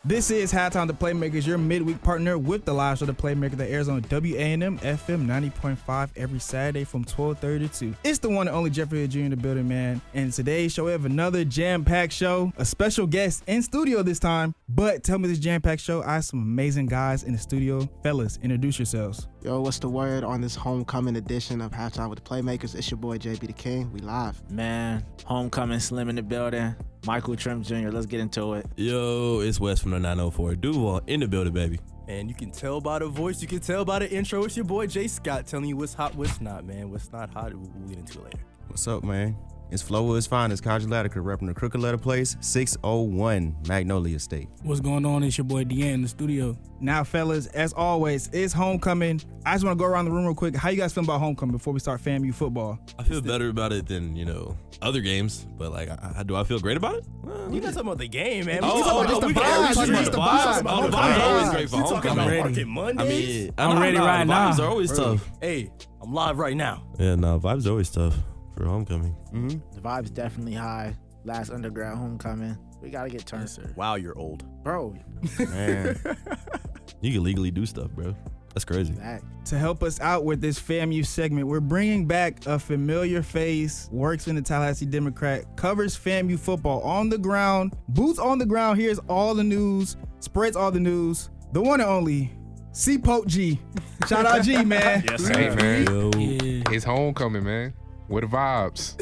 This is Halftime The Playmakers, your midweek partner with the live show The Playmaker that airs on WANM FM 90.5 every Saturday from 12:30 to 2. It's the one and only Jeffrey Jr. in the building, man. And today's show, we have another jam-packed show, a special guest in studio this time. But tell me this jam-packed show, I have some amazing guys in the studio. Fellas, introduce yourselves. Yo, what's the word on this homecoming edition of Halftime with the Playmakers? It's your boy, JB the King. We live. Man, homecoming Slim in the building. Michael Trim Jr., let's get into it. Yo, it's Wes from the 904 Duval in the building, baby. And you can tell by the voice, you can tell by the intro. It's your boy, Jay Scott, telling you what's hot, what's not, man. What's not hot, we'll get into it later. What's up, man? It's Flowood's finest, Kaji Latiker, repping the Crooked Letter Place, 601 Magnolia State. What's going on? It's your boy, Deanne, in the studio. Now, fellas, as always, it's homecoming. I just want to go around the room real quick. How you guys feel about homecoming before we start FAMU football? I feel better about it than, other games, but do I feel great about it? You're not talking about the game, man. The vibes are always great for homecoming. Market Mondays. I'm ready right now. Vibes are always tough. Hey, I'm live right now. Yeah, no, vibes are always tough for homecoming. Mm-hmm. The vibe's definitely high. Last undergrad homecoming. We got to get turned. Yes, sir. Wow, you're old. Bro. Man. You can legally do stuff, bro. That's crazy. To help us out with this FAMU segment, we're bringing back a familiar face, works in the Tallahassee Democrat, covers FAMU football on the ground, boots on the ground, hears all the news, spreads all the news, the one and only C-Pope G. Shout out G, man. Yes, Hey, sir. man. Yeah. It's homecoming, man. Where the vibes?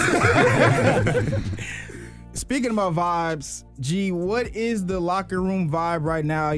Speaking about vibes, G, what is the locker room vibe right now?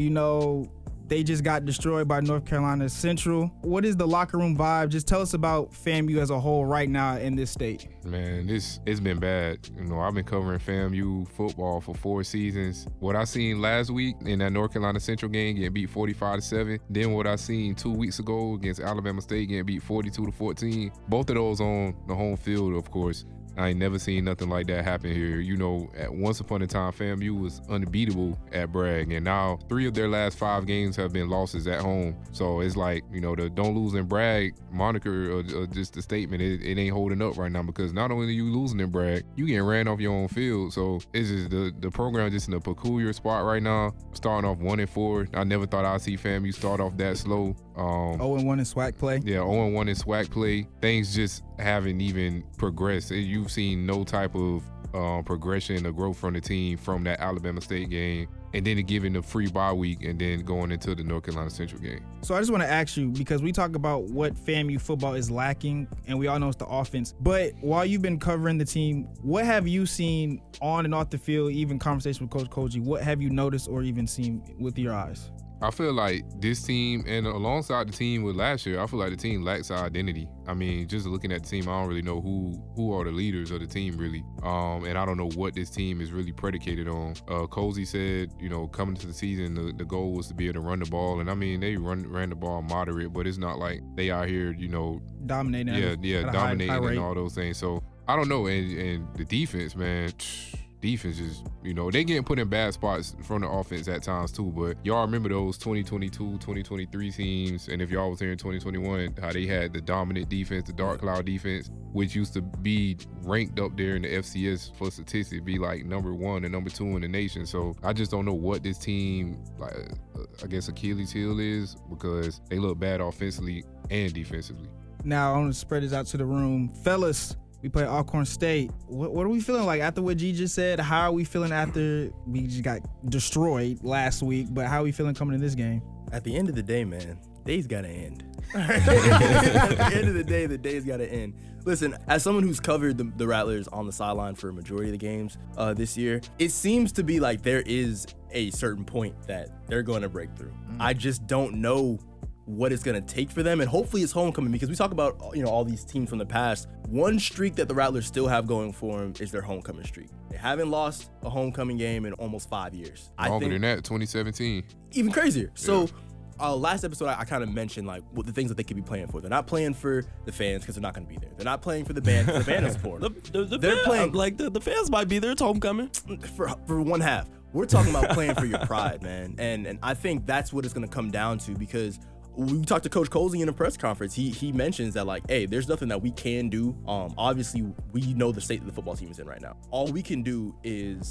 They just got destroyed by North Carolina Central. What is the locker room vibe? Just tell us about FAMU as a whole right now in this state. Man, it's been bad. I've been covering FAMU football for 4 seasons. What I seen last week in that North Carolina Central game getting beat 45-7. Then what I seen 2 weeks ago against Alabama State getting beat 42-14. Both of those on the home field, of course. I ain't never seen nothing like that happen here. At once upon a time, FAMU was unbeatable at Bragg, and now 3 of their last 5 games have been losses at home. So it's like, the don't lose in Bragg moniker or just the statement, it ain't holding up right now, because not only are you losing in Bragg, you getting ran off your own field. So it's just the program just in a peculiar spot right now, starting off 1-4. I never thought I'd see FAMU start off that slow. 0-1 in SWAC play. Yeah, 0-1 in SWAC play. Things just haven't even progressed. You've seen no type of progression or growth from the team from that Alabama State game, and then giving the free bye week and then going into the North Carolina Central game. So I just want to ask you, because we talk about what FAMU football is lacking, and we all know it's the offense. But while you've been covering the team, what have you seen on and off the field, even conversation with Coach Koji? What have you noticed or even seen with your eyes? I feel like this team, and alongside the team with last year, I feel like the team lacks identity. I mean, just looking at the team, I don't really know who are the leaders of the team, really. And I don't know what this team is really predicated on. Cozy said, coming to the season, the goal was to be able to run the ball. And I mean, they ran the ball moderate, but it's not like they out here, dominating. Dominating high and rate. all those things. So I don't know. And the defense, man. Defense is, they getting put in bad spots from the offense at times too, but y'all remember those 2022, 2023 teams, and if y'all was here in 2021, how they had the dominant defense, the dark cloud defense, which used to be ranked up there in the FCS for statistics, be like number 1 and number 2 in the nation. So I just don't know what this team, I guess Achilles heel is, because they look bad offensively and defensively. Now I want to spread this out to the room. Fellas, we play Alcorn State. What are we feeling like after what G just said? How are we feeling after we just got destroyed last week? But how are we feeling coming in this game? At the end of the day, man, day's got to end. At the end of the day's got to end. Listen, as someone who's covered the Rattlers on the sideline for a majority of the games this year, it seems to be like there is a certain point that they're going to break through. I just don't know what it's going to take for them, and hopefully it's homecoming, because we talk about all these teams from the past. One streak that the Rattlers still have going for them is their homecoming streak. They haven't lost a homecoming game in almost 5 years. Longer than that, 2017. Even crazier. So last episode, I kind of mentioned what the things that they could be playing for. They're not playing for the fans because they're not going to be there. They're not playing for the band because the band is support. They're playing the fans might be there. It's homecoming for one half. We're talking about playing for your pride, man. And I think that's what it's going to come down to, because we talked to Coach Colsey in a press conference. He mentions that, hey, there's nothing that we can do. Obviously, we know the state that the football team is in right now. All we can do is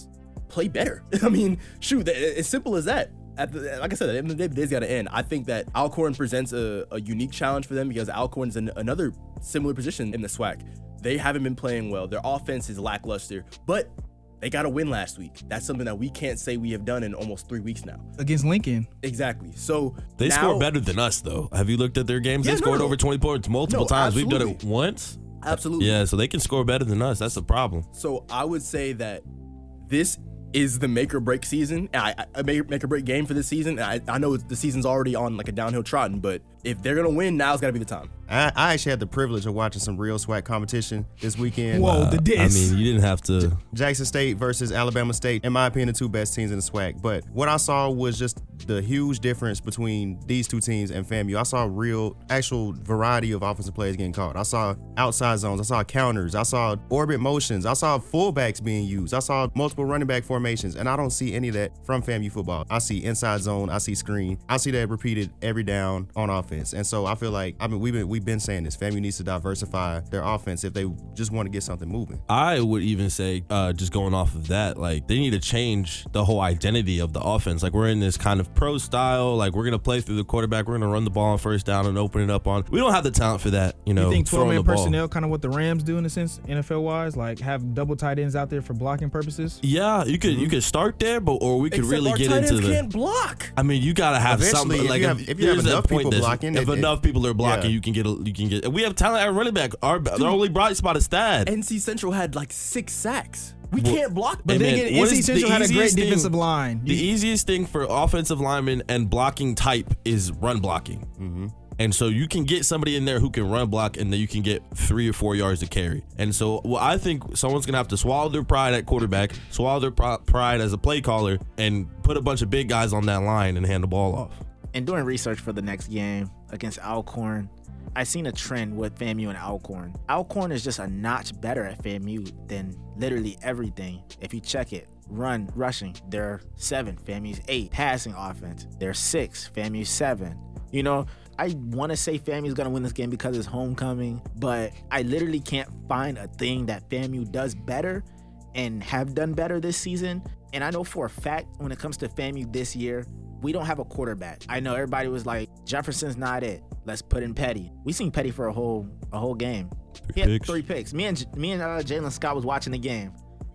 play better. I mean, shoot, as simple as that. Like I said, at the end of the day, the day's got to end. I think that Alcorn presents a unique challenge for them because Alcorn's in another similar position in the SWAC. They haven't been playing well. Their offense is lackluster, but they got a win last week. That's something that we can't say we have done in almost 3 weeks now. Against Lincoln. Exactly. So They now, score better than us, though. Have you looked at their games? Yeah, They scored no. over 20 points multiple No, times. We've done absolutely. it once. Absolutely. Yeah, so they can score better than us. That's a problem. So I would say that this is the make or break season. I make or break game for this season. I know the season's already on like a downhill trotting, but if they're gonna win, now's gotta be the time. I actually had the privilege of watching some real SWAC competition this weekend. Whoa, the diss. I mean, you didn't have to. Jackson State versus Alabama State, in my opinion, the 2 best teams in the SWAC. But what I saw was just the huge difference between these 2 teams and FAMU. I saw actual variety of offensive plays getting called. I saw outside zones. I saw counters. I saw orbit motions. I saw fullbacks being used. I saw multiple running back formations. And I don't see any of that from FAMU football. I see inside zone. I see screen. I see that repeated every down on offense. And so I feel like, we've been saying this. FAMU needs to diversify their offense if they just want to get something moving. I would even say, just going off of that, like they need to change the whole identity of the offense. Like we're in this kind of pro style, like we're gonna play through the quarterback, we're gonna run the ball on first down and open it up on. We don't have the talent for that, you know. You think throwing 12-man the ball. personnel, kind of what the Rams do in a sense, NFL-wise, like have double tight ends out there for blocking purposes? Yeah, you could start there, or we could Except really our get tight into ends the. can't block. I mean, you gotta have Eventually, something. Like if you have there's a enough point people that's- blocking, if enough people are blocking, yeah. you can get. We have talent at running back. Their only bright spot is Thad. NC Central had like 6 sacks. We can't block. But Hey, then man, again, what NC is the Central had a great easiest thing- defensive line. The easiest thing for offensive linemen and blocking type is run blocking. Mm-hmm. And so you can get somebody in there who can run block, and then you can get 3 or 4 yards to carry. And so, well, I think someone's gonna have to swallow their pride at quarterback, swallow their pride as a play caller, and put a bunch of big guys on that line and hand the ball off. And doing research for the next game against Alcorn, I seen a trend with FAMU and Alcorn. Alcorn is just a notch better at FAMU than literally everything. If you check it, rushing, they're 7, FAMU's 8. Passing offense, they're 6, FAMU's 7. You know, I want to say FAMU's gonna win this game because it's homecoming, but I literally can't find a thing that FAMU does better and have done better this season. And I know for a fact when it comes to FAMU this year, we don't have a quarterback. I know everybody was like, Jefferson's not it. Let's put in Petty. We seen Petty for a whole game. He had 3 picks. Me and Jalen Scott was watching the game.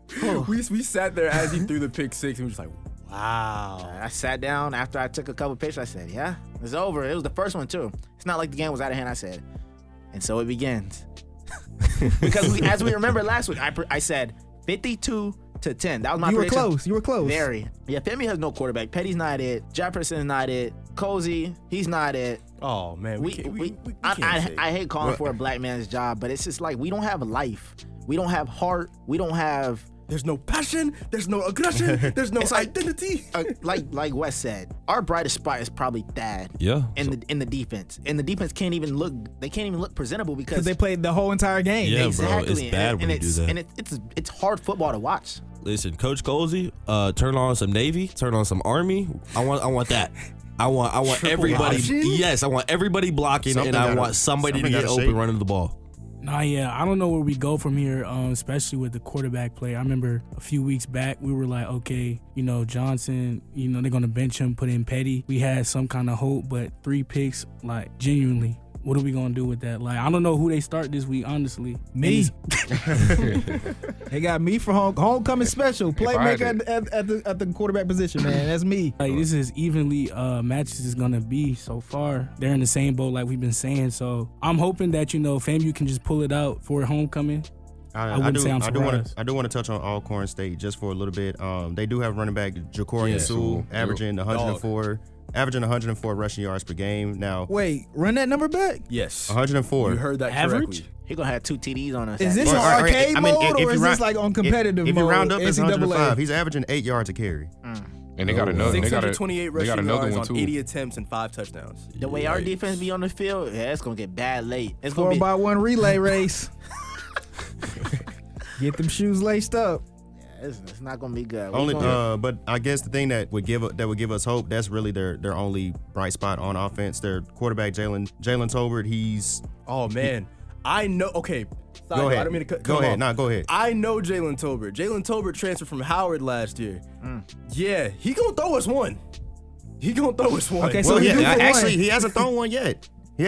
we sat there as he threw the pick 6 and we were just like, wow. I sat down after I took a couple pictures. I said, yeah, it's over. It was the first one too. It's not like the game was out of hand. I said, and so it begins. Because as we remember last week, I said 52-10. That was my You were prediction. close. You were close. Very. Yeah, FAMU has no quarterback. Petty's not it. Jefferson's not it. Cozy, he's not it. Oh man, we can't say. I hate calling for a black man's job, but it's just like we don't have life. We don't have heart. We don't have There's no passion. There's no aggression. There's no It's like- identity. like Wes said. Our brightest spot is probably Thad. Yeah. In the defense, and the defense can't even look presentable because Because they played the whole entire game. Yeah, exactly. bro, it's bad when you do that. And it's hard football to watch. Listen, Coach Colsey, turn on some Navy, turn on some Army. I want that. I want Triple everybody. option? Yes, I want everybody blocking, Something and I gotta- want somebody to something get gotta open shake. running the ball. Nah, yeah, I don't know where we go from here, especially with the quarterback play. I remember a few weeks back, we were like, okay, Johnson, they're going to bench him, put in Petty. We had some kind of hope, but 3 picks, like, genuinely, what are we going to do with that? Like, I don't know who they start this week, honestly. Me. They got me for homecoming special. If I had Playmaker at the quarterback position, man. That's me. Like, this is evenly matches is going to be so far. They're in the same boat like we've been saying. So I'm hoping that, FAMU can just pull it out for homecoming. I wouldn't say I'm surprised. I do want to touch on Alcorn State just for a little bit. They do have running back Jacorian Sewell averaging 104 rushing yards per game. Now, Wait, run that number back. Yes. 104. You heard that Average? correctly. He gonna have 2 TDs on us. Is this Or- on or- arcade I mean, mode, if or you is round- this like on competitive if mode? you round up, it's 105. NCAA. He's averaging 8 yards a carry. And they got another. They got 628 they rushing got another yards one on too. 80 attempts and 5 touchdowns. The way our Yikes. defense be on the field, yeah, it's gonna get bad late. It's gonna be 4x1 relay race. Get them shoes laced up. it's not gonna be good. We Only, gonna- but I guess the thing that would give us hope. That's really their only bright spot on offense. Their quarterback Jalen Tolbert. He's Oh man, I know. Okay. Sorry, Go I ahead. don't mean to cut Go him ahead. off. Nah, go ahead. I know Jalen Tolbert. Jalen Tolbert transferred from Howard last year. Yeah, he gonna throw us one. Okay, Well, so he yeah, due for actually, one. he hasn't thrown one yet.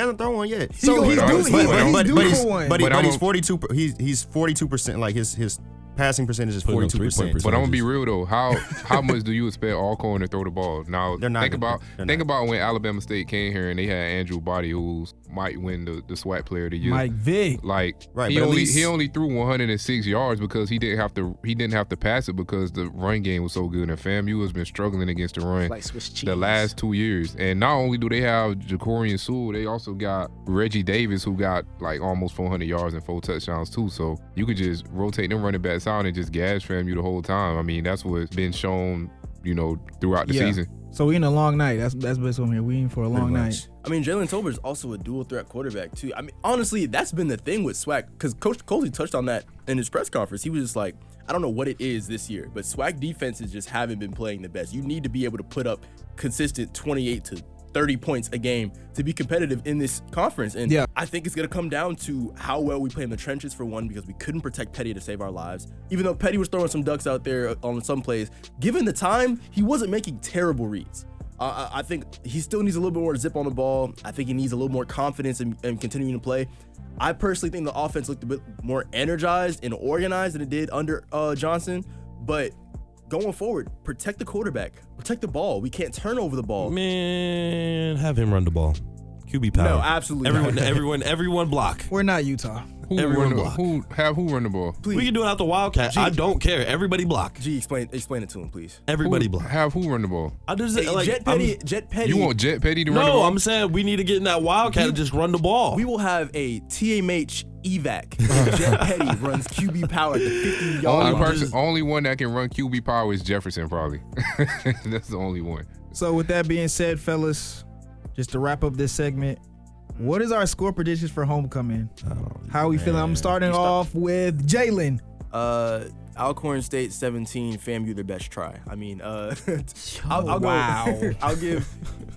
So he's But- due, but- he's due but for one. But But he's I'm- 42. He's 42%. Like his passing percentage is Putting up 42%. But I'm gonna be real though. How much do you expect Alcorn to throw the ball? Now They're not think gonna- about they're think not. about when Alabama State came here and they had Andrew Body, who might win the SWAC Player of the Year. Mike Vick. Like Right, he but at only least- he only threw 106 yards because he didn't have to pass it because the run game was so good and FAMU has been struggling against the run Like Swiss cheese. the last 2 years. And not only do they have Jacorian Sewell, they also got Reggie Davis who got like almost 400 yards and 4 touchdowns too. So you could just rotate them running backs out and just gas FAMU the whole time. I mean, that's what's been shown, throughout the Yeah. season. So we in a long night. That's best one here. We in for a long night. I mean, Jalen Tolbert is also a dual threat quarterback too. I mean, honestly, that's been the thing with SWAC because Coach Coley touched on that in his press conference. He was just like, I don't know what it is this year, but SWAC defenses just haven't been playing the best. You need to be able to put up consistent 28 to 30 points a game to be competitive in this conference. And Yeah. I think it's going to come down to how well we play in the trenches for one, because we couldn't protect Petty to save our lives. Even though Petty was throwing some ducks out there on some plays, given the time, he wasn't making terrible reads. I think he still needs a little bit more zip on the ball. I think he needs a little more confidence in continuing to play. I personally think the offense looked a bit more energized and organized than it did under Johnson. But going forward, protect the quarterback. Protect the ball. We can't turn over the ball. Man, have him run the ball. QB power. No, absolutely not. Everyone block. We're not Utah. Everyone Who block. who run the ball? Please. We can do it out the Wildcat. I don't care. Everybody block. G, explain it to him, please. Everybody block. Who run the ball? I just Hey, like Jet Petty. You want Jet Petty to run the No, ball? I'm saying we need to get in that Wildcat and just run the ball. We will have a TMH evac. if Jet Petty runs QB power at the 50-yard line. Only one that can run QB power is Jefferson, probably. That's the only one. So with that being said, fellas, just to wrap up this segment, what is our score predictions for homecoming? How are we feeling? I'm starting off with Jalen. Alcorn State 17, FAMU their best try. I mean, I'll go. wow. I'll give.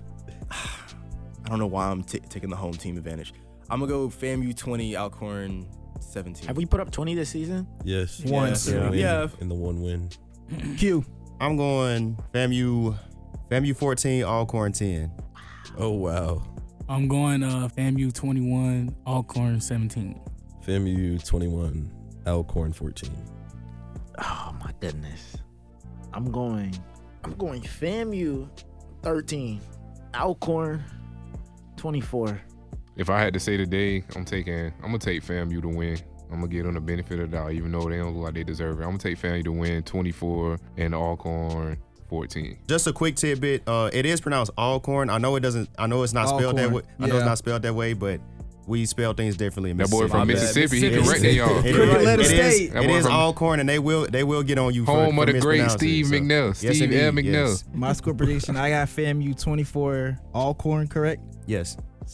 I don't know why I'm taking the home team advantage. I'm gonna go FAMU 20, Alcorn 17. Have we put up 20 this season? Yes. Once. Yeah. Yeah. In the one win. Q. I'm going FAMU 14, Alcorn 10. Oh wow. I'm going FAMU 21, Alcorn 17. FAMU 21, Alcorn 14. Oh my goodness. I'm going FAMU 13, Alcorn 24. If I had to say today, I'm gonna take FAMU to win. I'm gonna give them the benefit of the doubt, even though they don't look like they deserve it. I'm gonna take FAMU to win 24 and Alcorn 14. Just a quick tidbit. It is pronounced Alcorn. I know it's not spelled that way. I know it's Yeah. not spelled that way, but we spell things differently in That boy Mississippi. from My bad. Mississippi, he Mississippi. corrected y'all. Cricket letter It is- state. That it boy is from- Alcorn, and they will get on you for Home of the great mispronouncing Steve it, so. McNeil. Yes, Steve L. indeed, McNeil. yes. My score prediction, I got FAMU 24, Alcorn, correct? Yes.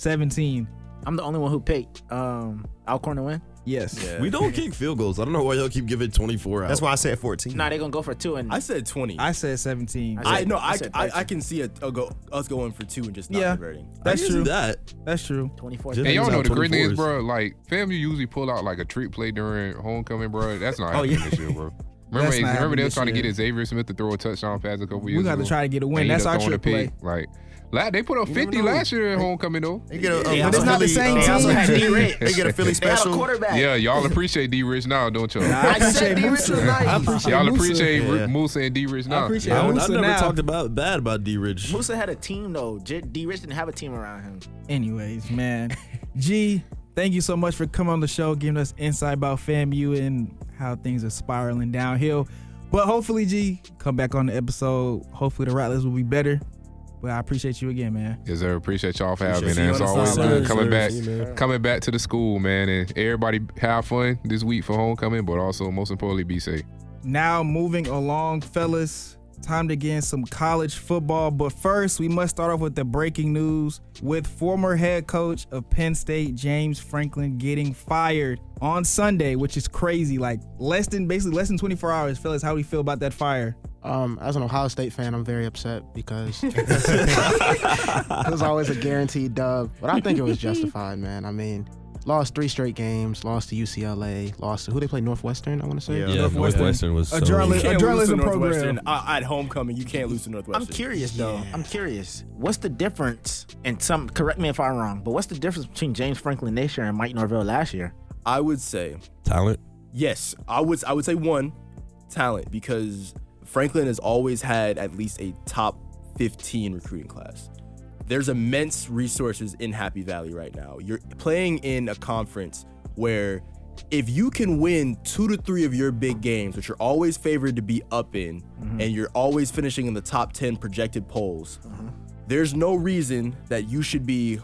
17. I'm the only one who picked Alcorn to win. Yes. Yeah. We don't kick field goals. I don't know why y'all keep giving 24 out. That's why I said 14. Nah, they're gonna go for 2 and I said 20. I said 17. I said- I said I 13. can see us going for 2 and just not Yeah. converting. That's I can true. see that. That's true. 24. Just- And y'all Things know out the great thing is, 24s. bro, like, FAMU usually pull out like a trick play during homecoming, bro. That's not Oh, happening yeah. this year, bro. That's Remember not they happening was trying to this get Xavier Smith to throw a touchdown pass a couple years We ago. got to try to get a win. And he That's ended our up throwing trick a play. pick. Like, they put up 50 never know. last year at homecoming, though. They get a They But it's not the same They also team. had D-Rich. They get a Philly They had a special. quarterback. Yeah, y'all appreciate D-Rich now, don't y'all? Nah, I I said appreciate D-Rich Musa. was nice. I appreciate Y'all Musa. appreciate Yeah. Musa and D-Rich now. I appreciate I Musa never now. talked bad about D-Rich. Musa had a team though. D-Rich didn't have a team around him. Anyways, man. G, thank you so much for coming on the show, giving us insight about FAMU and how things are spiraling downhill. But hopefully, G, come back on the episode. Hopefully, the Rattlers will be better. But I appreciate you again, man. Yes, sir. Appreciate y'all for having me. Appreciate And you it's on the always sideline. good coming back to the school, man. And everybody have fun this week for homecoming, but also most importantly, be safe. Now, moving along, fellas, time to get in some college football. But first, we must start off with the breaking news with former head coach of Penn State, James Franklin, getting fired on Sunday, which is crazy. Like less than 24 hours. Fellas, how do you feel about that fire? As an Ohio State fan, I'm very upset because it was always a guaranteed dub. But I think it was justified, man. I mean, lost 3 straight games, lost to UCLA, lost to who they play, Northwestern, I want to say. Yeah, Northwestern was so... A journalism Journalism program. At homecoming, you can't lose to Northwestern. I'm curious though. I'm curious. What's the difference? And correct me if I'm wrong, but what's the difference between James Franklin this year and Mike Norvell last year? I would say Talent? yes. I would say one, talent, because Franklin has always had at least a top 15 recruiting class. There's immense resources in Happy Valley right now. You're playing in a conference where if you can win 2 to 3 of your big games, which you're always favored to be up in, and you're always finishing in the top 10 projected polls, there's no reason that you should be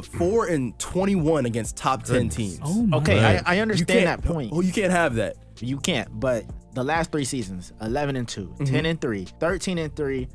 4-21 against top 10 teams. Oh my Okay, Right. I understand that point. Oh, you can't have that. You can't. But the last 3 seasons, 11-2, 10-3, 13-3,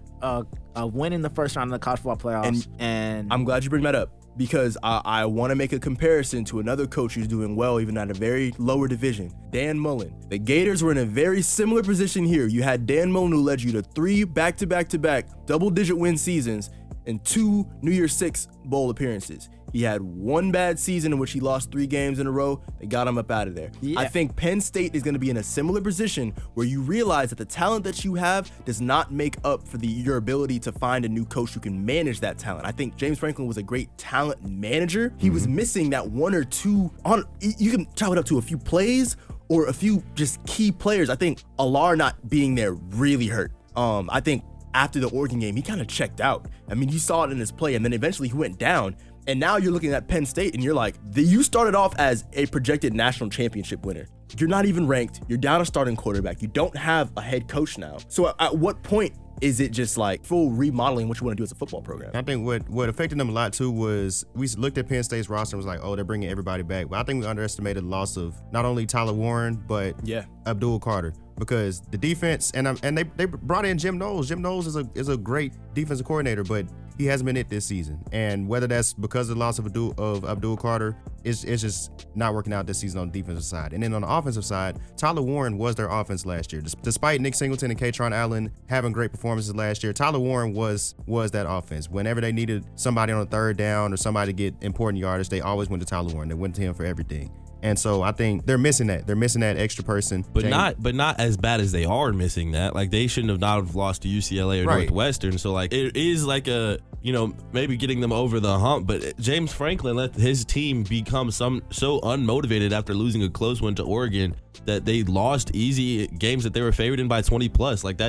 a win in the first round of the college football playoffs, and I'm glad you bring that up because I want to make a comparison to another coach who's doing well even at a very lower division, Dan Mullen. The Gators were in a very similar position here. You had Dan Mullen who led you to 3 back-to-back-to-back double-digit win seasons and 2 New Year's Six bowl appearances. He had 1 bad season in which he lost 3 games in a row. They got him up out of there. Yeah. I think Penn State is going to be in a similar position where you realize that the talent that you have does not make up for your ability to find a new coach who can manage that talent. I think James Franklin was a great talent manager. He was missing that 1 or 2 you can chop it up to a few plays or a few just key players. I think Alar not being there really hurt. I think after the Oregon game, he kind of checked out. I mean, you saw it in his play, and then eventually he went down. And now you're looking at Penn State, and you're like, you started off as a projected national championship winner. You're not even ranked. You're down a starting quarterback. You don't have a head coach now. So at what point is it just like full remodeling what you want to do as a football program? I think what affected them a lot too was we looked at Penn State's roster and was like, oh, they're bringing everybody back. But I think we underestimated the loss of not only Tyler Warren, but Abdul Carter. Because the defense, and they brought in Jim Knowles. Jim Knowles is a great defensive coordinator, but he hasn't been it this season. And whether that's because of the loss of Abdul Carter, it's just not working out this season on the defensive side. And then on the offensive side, Tyler Warren was their offense last year. Despite Nick Singleton and Katron Allen having great performances last year, Tyler Warren was that offense. Whenever they needed somebody on a 3rd down or somebody to get important yardage, they always went to Tyler Warren. They went to him for everything. And so I think they're missing that. They're missing that extra person. But not as bad as they are missing that. Like they shouldn't have not have lost to UCLA or Northwestern. So like it is like a, maybe getting them over the hump. But James Franklin let his team become so unmotivated after losing a close one to Oregon that they lost easy games that they were favored in by 20 plus. Like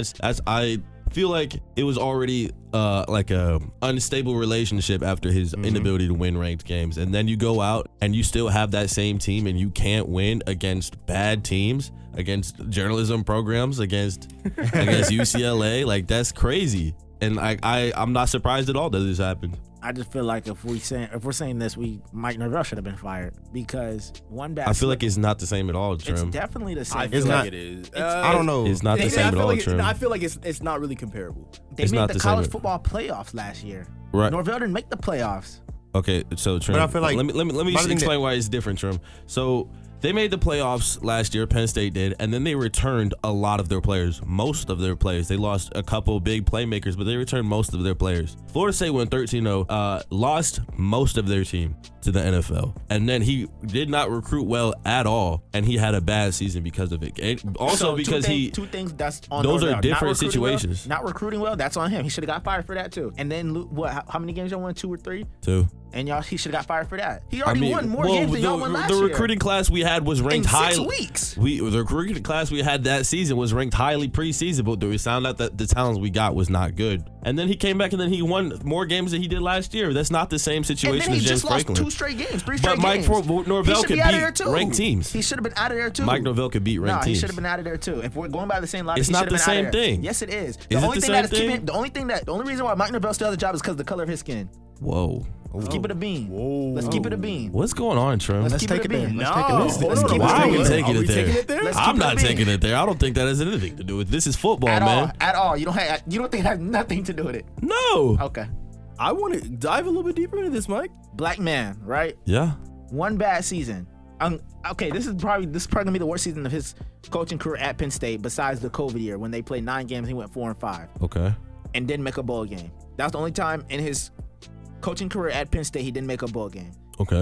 I feel like it was already like a unstable relationship after his inability to win ranked games, and then you go out and you still have that same team and you can't win against bad teams, against journalism programs, against UCLA. Like that's crazy, and I'm not surprised at all that this happened. I just feel like if we're saying this, Mike Norvell should have been fired because one bad. I feel like it's not the same at all, Trim. It's definitely the same. I feel like it is. I don't know. It's not the same at all, Trim. I feel like it's not really comparable. They It's made not the the same. college football playoffs last year. Right. Norvell didn't make the playoffs. Okay, so Trim, But I feel like- let me explain why it's different, Trim. So they made the playoffs last year, Penn State did, and then they returned a lot of their players, most of their players. They lost a couple big playmakers, but they returned most of their players. Florida State went 13-0, lost most of their team to the NFL, and then he did not recruit well at all, and he had a bad season because of it. And also So because two things that's on those Norvell. are different Not recruiting situations. Well, not recruiting well, that's on him. He should have got fired for that too. And then how many games y'all won? 2 or 3? too. And he should have got fired for that. He already won more games than y'all won last the year. recruiting class we had was ranked In 6 high. weeks. The recruiting class we had that season was ranked highly preseason, but we found out that the talents we got was not good. And then he came back and then he won more games than he did last year. That's not the same situation And then he as James just lost Franklin. 2 straight games, 3 straight But Mike games. Norvell could be out of there beat too. ranked teams. He should have been out of there too. Mike Norvell could beat ranked He teams. should have been out of there too. If we're going by the same logic, It's he not should have the been out of same there. thing. Yes, it is. Is it the same thing? The only reason why Mike Norvell still has a job is because of the color of his skin. Whoa. Let's keep it a bean. Let's keep it a bean. What's going on, Trim? Let's Let's keep take it it a there. bean. Let's take it there. hold Let's on. keep Why are we it there. taking Are it we there? taking it there? Let's I'm keep it not a bean. taking it there. I don't think that has anything to do with this. Is football, At man. all. At all. You don't think it has nothing to do with it. No. Okay. I want to dive a little bit deeper into this, Mike. Black man, right? Yeah. One bad season. Okay, this is probably gonna be the worst season of his coaching career at Penn State, besides the COVID year when they played 9 games. He went 4-5 Okay. and didn't make a bowl game. That was the only time in his coaching career at Penn State he didn't make a bowl game. Okay.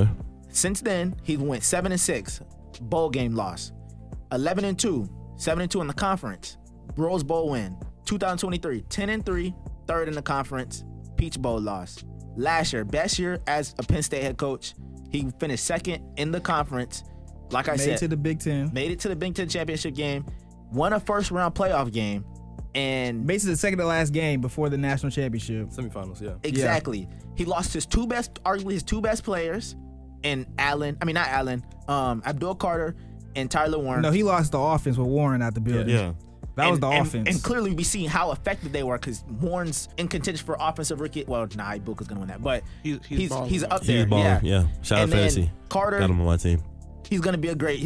Since then, he went 7-6, bowl game loss. 11-2, 7-2 in the conference, Rose Bowl win. 2023, 10-3, third in the conference, Peach Bowl loss. Last year, best year as a Penn State head coach, he finished second in the conference. Like I said, Made it to the Big Ten. made it to the Big Ten championship game, won a first round playoff game, and Made it to the second to last game before the national championship. Semifinals, yeah. exactly, he lost arguably his two best players, and Abdul Carter and Tyler Warren. No, he lost the offense with Warren out the building. Yeah. That was the offense. And clearly we see how effective they were because Warren's in contention for offensive rookie. Well, Ibuka's gonna win that, but he's up He's there. balling. Yeah. Shout out And then fantasy. Carter, Got him on my team. he's gonna be a great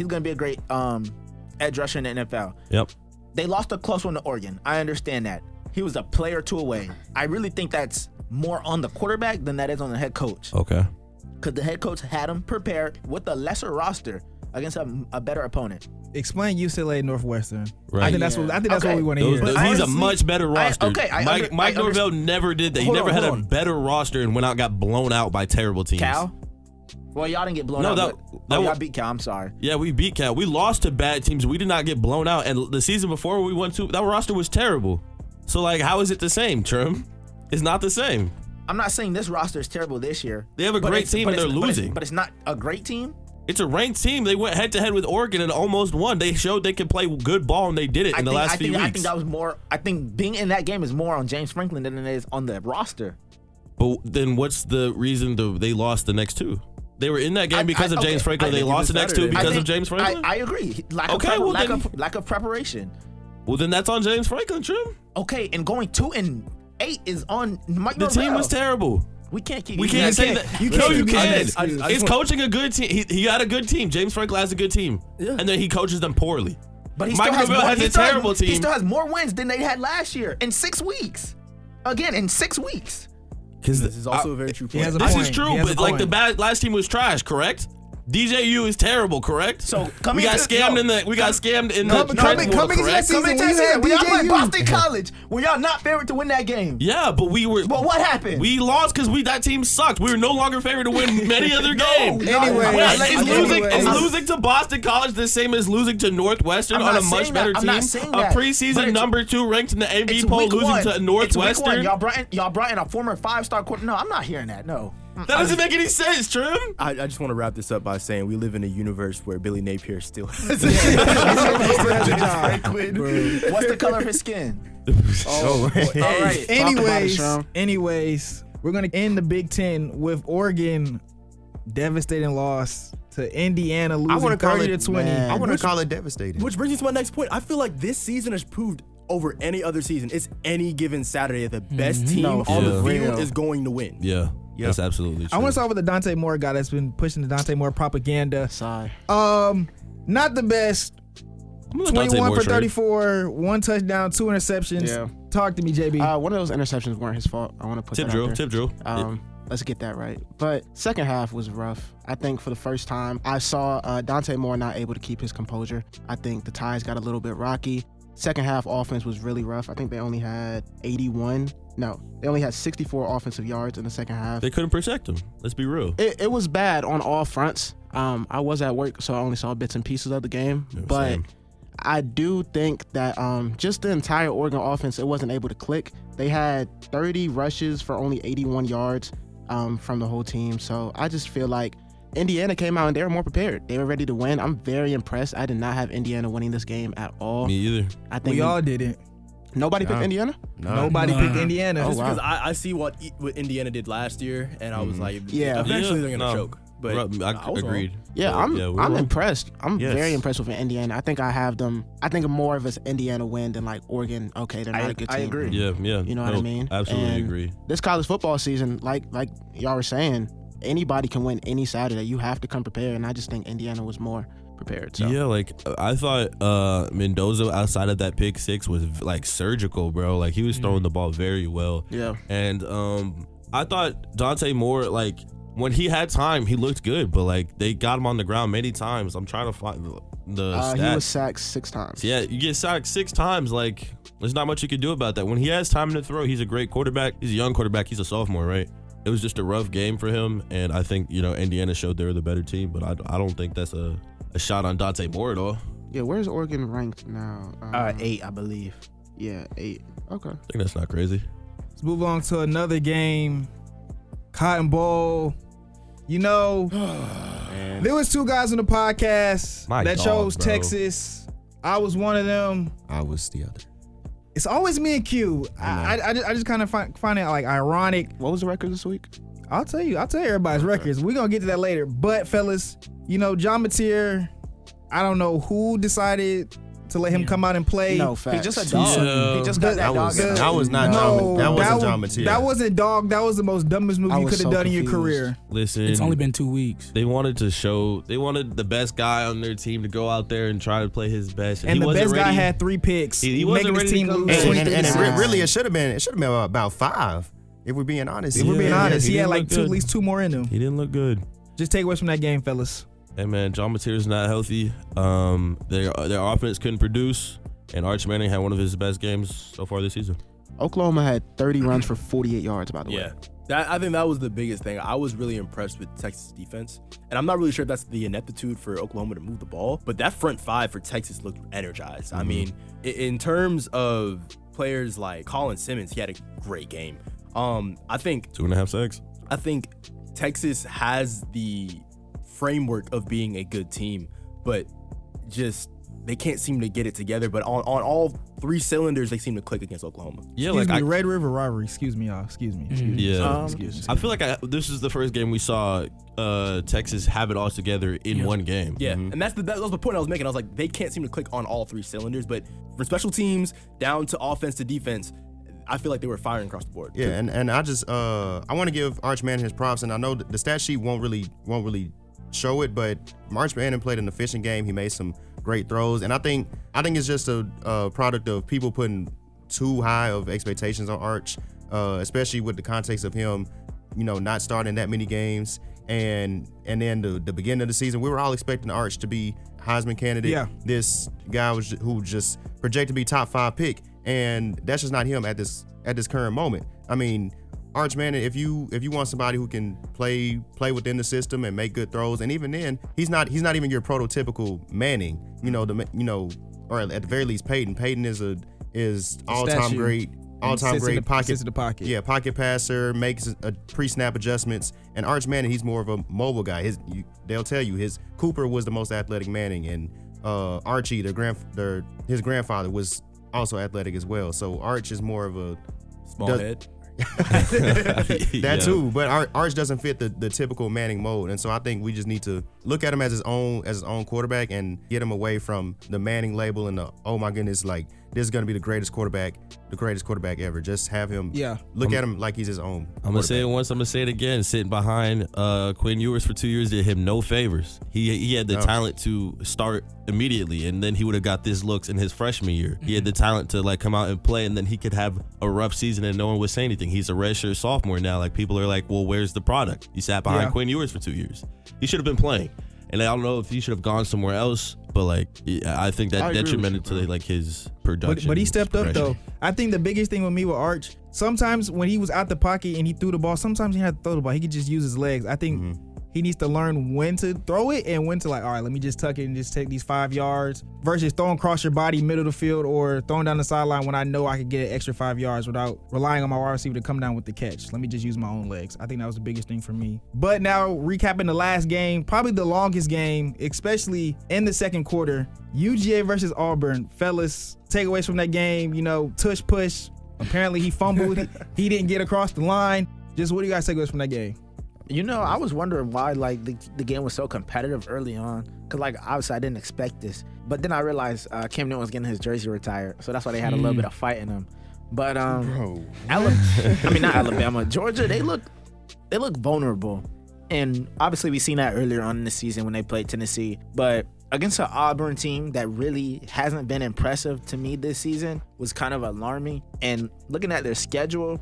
edge rusher in the NFL. Yep. They lost a close one to Oregon. I understand that. He was a player or two away. I really think that's more on the quarterback than that is on the head coach. Okay. Because the head coach had him prepared with a lesser roster against a better opponent. Explain UCLA Northwestern. Right. I think that's what we want to hear. He's a much better roster. Mike I Norvell never did that. He Hold never on, had a hold on. better roster and got blown out by terrible teams. Cal? Well, y'all didn't get blown No, out. that Y'all beat Cal. I'm sorry. Yeah, we beat Cal. We lost to bad teams. We did not get blown out. And the season before we went to, that roster was terrible. So, how is it the same, Trim? It's not the same. I'm not saying this roster is terrible this year. They have a great team and they're losing. But it's not a great team. It's a ranked team. They went head-to-head with Oregon and almost won. They showed they could play good ball, and they did it in the last few weeks. I think that was more. I think being in that game is more on James Franklin than it is on the roster. But then what's the reason they lost the next two? They were in that game because of James Franklin. They lost the next two because of James Franklin? I agree. Lack of preparation. Well, then that's on James Franklin, Trim. Okay, and going 2-8 is on Mike The Norvell. team was terrible. We can't keep. We can't say that. You No, can't you be can. honest. I just He's coaching a good team. He got a good team. James Franklin has a good team. Yeah. And then he coaches them poorly. But he Mike still has Norvell more, has he a still terrible has, team. He still has more wins than they had last year in 6 weeks. Again, in 6 weeks. This is also a very true point. has a This point. is true, He has a but the point. last team was trash, correct? DJU is terrible, correct? So we got scammed in the Coming trench into war, that correct? season when you Texas, had when y'all played DJU. Boston College, were y'all not favored to win that game? Yeah, but we were. But what happened? We lost because that team sucked. We were no longer favored to win many other games. Anyway, Is losing to Boston College the same as losing to Northwestern I'm on not a much saying better that. I'm team? not saying A that. But preseason it's- number 2 ranked in the It's AV poll, week losing one. to It's week Northwestern. one. Y'all brought in a former 5-star quarterback. No, I'm not hearing that. No. That doesn't make any sense, Trim. I just want to wrap this up by saying we live in a universe where Billy Napier still has What's the color of his skin? Oh, All right. Anyways, we're gonna end the Big Ten with Oregon devastating loss to Indiana, losing 30-20. I want to call it devastating. Which brings me to my next point. I feel like this season has proved over any other season, it's any given Saturday that the best team No, on the for field real. is going to win. Yeah, that's absolutely true. I want to start with the Dante Moore guy that's been pushing the Dante Moore propaganda. Sorry. Not the best. I'm gonna let Dante 21 Moore for trade. 34, 1 touchdown, 2 interceptions. Yeah. Talk to me, JB. One of those interceptions weren't his fault. I want to put Tip that drill, out there. tip drill. Let's get that right. But second half was rough. I think for the first time, I saw Dante Moore not able to keep his composure. I think the ties got a little bit rocky. Second half offense was really rough. I think they only had 64 offensive yards in the second half. They couldn't protect him. Let's be real. It was bad on all fronts. I was at work, so I only saw bits and pieces of the game. Yeah, but same. I do think that just the entire Oregon offense, it wasn't able to click. They had 30 rushes for only 81 yards from the whole team. So I just feel like Indiana came out and they were more prepared. They were ready to win. I'm very impressed. I did not have Indiana winning this game at all. Me either. I think we all didn't. nobody picked Indiana. Nobody picked Indiana. Oh, wow. Because I see what Indiana did last year, and I was like, Yeah. eventually Yeah, they're going to no. choke. But I was agreed. Yeah, But, I'm we were- impressed. I'm Yes. very impressed with Indiana. I think I have them. I think more of an Indiana win than like Oregon. Okay, they're not a good team. I agree. Yeah. You know what I mean? Absolutely And agree. This college football season, like y'all were saying, anybody can win any Saturday. You have to come prepared, and I just think Indiana was more prepared. So. Yeah, I thought Mendoza outside of that pick six was like surgical, bro. Like he was throwing the ball very well. Yeah. And I thought Dante Moore, like when he had time, he looked good, but like they got him on the ground many times. I'm trying to find the stats. He was sacked 6 times. Yeah, you get sacked 6 times. Like there's not much you can do about that. When he has time to throw, he's a great quarterback. He's a young quarterback. He's a sophomore, right? it was just a rough game for him. And I think, Indiana showed they were the better team, but I don't think that's a shot on Dante Moore at all. Yeah, where's Oregon ranked now? 8, I believe. Yeah, 8. Okay. I think that's not crazy. Let's move on to another game. Cotton Bowl. There was 2 guys on the podcast that chose bro. Texas. I was one of them. I was the other. It's always me and Q. I just kind of find it like ironic. What was the record this week? I'll tell you everybody's records. We're gonna get to that later. But fellas, John Mateer, I don't know who decided to let him come out and play. No, He's facts. just a dog. Yeah. He just got that dog. That was not No, John. That wasn't that John Mateer. That wasn't dog. That was the most dumbest move I you was could have so done in your confused. career. Listen, It's only been 2 weeks. they wanted the best guy on their team to go out there and try to play his best. And he the wasn't best guy ready. had 3 picks, He wasn't making his ready team to come lose. back. 20, and 36. really, it should have been about 5. If we're being honest. If we're being honest, he he had didn't like look at good. least 2 more in him. He didn't look good. Just take away from that game, fellas. Hey man, John Mateer's not healthy. Their offense couldn't produce, and Arch Manning had one of his best games so far this season. Oklahoma had 30 runs for 48 yards, by the way. Yeah. I think that was the biggest thing. I was really impressed with Texas defense. And I'm not really sure if that's the ineptitude for Oklahoma to move the ball, but that front 5 for Texas looked energized. I mean, in terms of players like Colin Simmons, he had a great game. I think 2.5 sacks. I think Texas has the framework of being a good team, but just they can't seem to get it together. But on all 3 cylinders, they seem to click against Oklahoma. Yeah, Excuse me, I Red River rivalry. Excuse me, y'all. Excuse me. Yeah. Excuse me. I feel like this is the first game we saw Texas have it all together in one game. Yeah, and that was the point I was making. I was like, they can't seem to click on all 3 cylinders, but from special teams down to offense to defense, I feel like they were firing across the board. Yeah, and I just I want to give Arch Manning his props, and I know the stat sheet won't really show it, but Arch Manning played an efficient game. He made some great throws, and I think it's just a product of people putting too high of expectations on Arch, especially with the context of him, not starting that many games, and then the beginning of the season, we were all expecting Arch to be Heisman candidate. Yeah. This guy who just projected to be top 5 pick. And that's just not him at this current moment. I mean, Arch Manning, if you want somebody who can play within the system and make good throws, and even then, he's not even your prototypical Manning. Or at the very least, Peyton. Peyton is all-time great pocket. Sits in the pocket. Yeah, pocket passer, makes a pre-snap adjustments. And Arch Manning, he's more of a mobile guy. They'll tell you his Cooper was the most athletic Manning, and Archie, his grandfather was also athletic as well. So Arch is more of a Small head. that too, but Arch doesn't fit the typical Manning mold, and so I think we just need to look at him as his own quarterback and get him away from the Manning label and the oh my goodness, like this is gonna be the greatest quarterback ever. Just have him look at him like he's his own. I'm gonna say it once, I'm gonna say it again. Sitting behind Quinn Ewers for 2 years did him no favors. He had the talent to start immediately, and then he would have got this looks in his freshman year. He had the talent to like come out and play, and then he could have a rough season and no one would say anything. He's a redshirt sophomore now. Like people are like, well, where's the product? He sat behind Quinn Ewers for 2 years. He should have been playing. And I don't know if he should have gone somewhere else, but like I think that detrimental to like his production. But he stepped up though. I think the biggest thing with me with Arch, sometimes when he was out the pocket and he threw the ball, sometimes he had to throw the ball. He could just use his legs. I think he needs to learn when to throw it and when to like, all right, let me just tuck it and just take these 5 yards versus throwing across your body, middle of the field, or throwing down the sideline when I know I could get an extra 5 yards without relying on my wide receiver to come down with the catch. Let me just use my own legs. I think that was the biggest thing for me. But now recapping the last game, probably the longest game, especially in the second quarter, UGA versus Auburn. Fellas, takeaways from that game, tush push. Apparently he fumbled. He didn't get across the line. Just what do you guys take away from that game? I was wondering why like the game was so competitive early on, because like obviously I didn't expect this, but then I realized Cam Newton was getting his jersey retired, so that's why they had a little bit of fight in them. But not Alabama, Georgia, they look vulnerable, and obviously we seen that earlier on in the season when they played Tennessee, but against an Auburn team that really hasn't been impressive to me this season was kind of alarming. And looking at their schedule,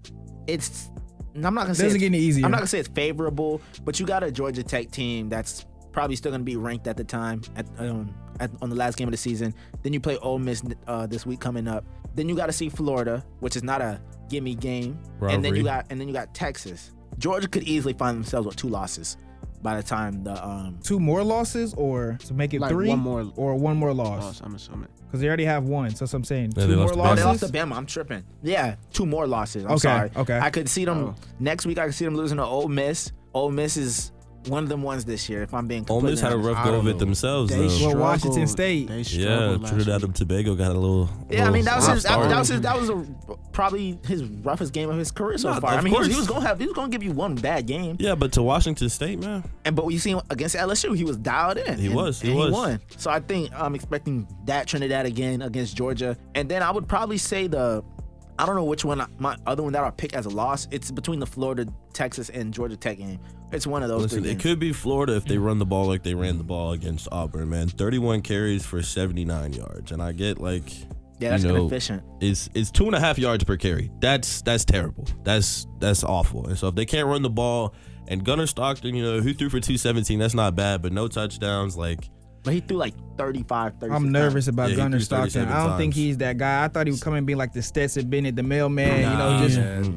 I'm not gonna say Doesn't get any easier. I'm not gonna say it's favorable, but you got a Georgia Tech team that's probably still gonna be ranked at the time on the last game of the season. Then you play Ole Miss this week coming up. Then you got to see Florida, which is not a gimme game, Rivalry. and then you got Texas. Georgia could easily find themselves with 2 losses by the time the 2 more losses, or to make it Like 3, one more or 1 more loss? I'm assuming. Because they already have 1. So that's what I'm saying. Yeah, 2 they more lost to Bama. Oh, they losses. lost to Bama. I'm tripping. Yeah, 2 more losses. I'm Okay, sorry. okay. I could see them next week. I could see them losing to Ole Miss. Ole Miss is one of them ones this year. If I'm being Ole completely Miss had a honest. rough I go don't of it know. themselves, They though. struggled. Washington State. They Yeah, struggled last Trinidad week. and Tobago got a little. Yeah, I mean that was rough his, start. that was probably his roughest game of his career so No, far. I of mean, he course. was gonna give you one bad game, Yeah, but to Washington State, man. but you see against LSU, he was dialed in. He and- was, he and was. he won. So I think I'm expecting that Trinidad again against Georgia, and then I would probably say I don't know which one my other one that I'll pick as a loss. It's between the Florida, Texas, and Georgia Tech game. It's one of those Listen, three it games. could be Florida if they run the ball like they ran the ball against Auburn, man. 31 carries for 79 yards, and I get like, Yeah, that's you know, inefficient. It's 2.5 yards per carry. That's terrible. That's awful. And so if they can't run the ball, and Gunnar Stockton, who threw for 217, that's not bad, but no touchdowns, like. But he threw like 35, 36 I'm nervous about Yeah, he Gunnar threw Stockton. 37 I don't think times. he's that guy. I thought he would come and be like the Stetson Bennett, the mailman.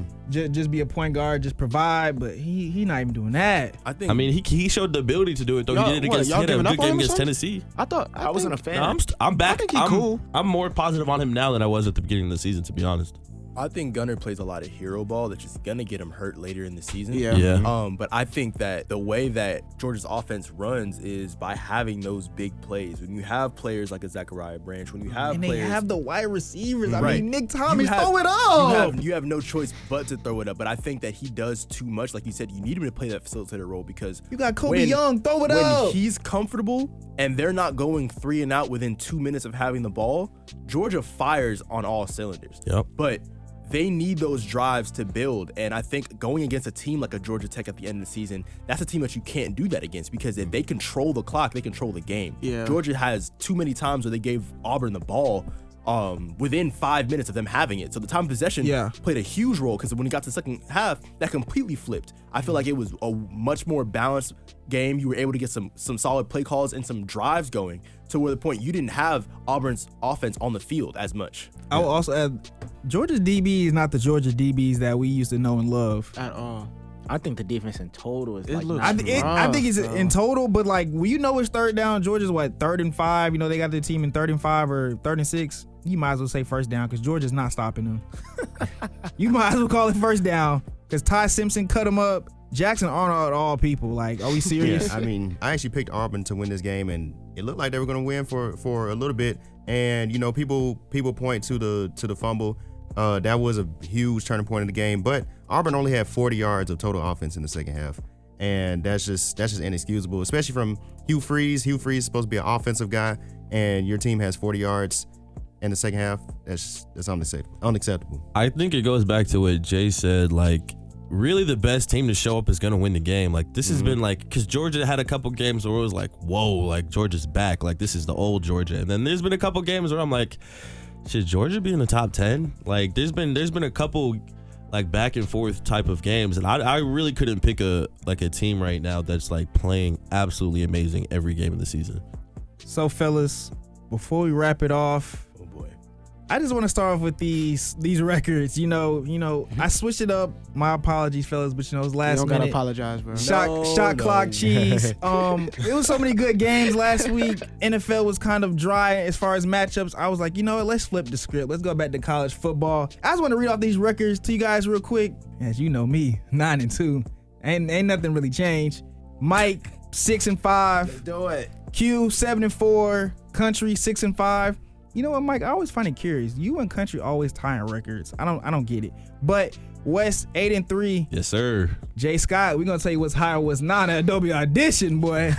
Just be a point guard, just provide. But he not even doing that. I mean, he showed the ability to do it though. Y'all- He did it what, against y'all he had a giving up good on game him or against something? Tennessee. I wasn't a fan. No, I'm back. think he I'm cool. I'm more positive on him now than I was at the beginning of the season, to be honest. I think Gunnar plays a lot of hero ball that's just gonna get him hurt later in the season. Yeah. But I think that the way that Georgia's offense runs is by having those big plays. When you have players like a Zachariah Branch, when you have And they players, have the wide receivers. I Right. mean, Nick Thomas, You have- throw it up. You have no choice but to throw it up. But I think that he does too much. Like you said, you need him to play that facilitator role because You got Kobe when- Young, throw it when up. he's comfortable and they're not going 3 and out within 2 minutes of having the ball, Georgia fires on all cylinders. Yep. But they need those drives to build. And I think going against a team like a Georgia Tech at the end of the season, that's a team that you can't do that against because if they control the clock, they control the game. Yeah. Georgia has too many times where they gave Auburn the ball within 5 minutes of them having it. So the time of possession played a huge role because when it got to the second half, that completely flipped. I feel like it was a much more balanced game. You were able to get some solid play calls and some drives going to where the point you didn't have Auburn's offense on the field as much. I will also add, Georgia's DB is not the Georgia DBs that we used to know and love. At all. I think the defense in total is It like looks not I think it's rough, in total, but like, when you know it's third down, Georgia's what, 3rd and 5? You know, they got their team in 3rd and 5 or 3rd and 6. You might as well say first down because Georgia's not stopping them. You might as well call it first down because Ty Simpson cut him up. Jackson Arnold, all people. Like, are we serious? Yeah, I mean, I actually picked Auburn to win this game, and it looked like they were going to win for a little bit. And people point to the fumble. That was a huge turning point in the game. But Auburn only had 40 yards of total offense in the second half, and that's just inexcusable, especially from Hugh Freeze. Hugh Freeze is supposed to be an offensive guy, and your team has 40 yards in the second half. That's unacceptable. I think it goes back to what Jay said, like, really the best team to show up is going to win the game. Like, this has been like, because Georgia had a couple games where it was like, whoa, like Georgia's back. Like, this is the old Georgia. And then there's been a couple games where I'm like, should Georgia be in the top 10? Like, there's been a couple like back and forth type of games. And I really couldn't pick a team right now that's like playing absolutely amazing every game of the season. So, fellas, before we wrap it off, Oh boy. I just want to start off with these records. You know, I switched it up. My apologies, fellas, but it was You last don't gotta minute. apologize, bro. Shot clock cheese. It was so many good games last week. NFL was kind of dry as far as matchups. I was like, you know what? Let's flip the script. Let's go back to college football. I just want to read off these records to you guys real quick. As you know me, 9-2. Ain't nothing really changed. Mike 6-5. do it. Q 7-4. Country 6-5. You know what, Mike? I always find it curious. You and Country always tying records. I don't get it. But West 8-3. Yes, sir. Jay Scott, we're gonna tell you what's high or what's not at Adobe Audition, boy.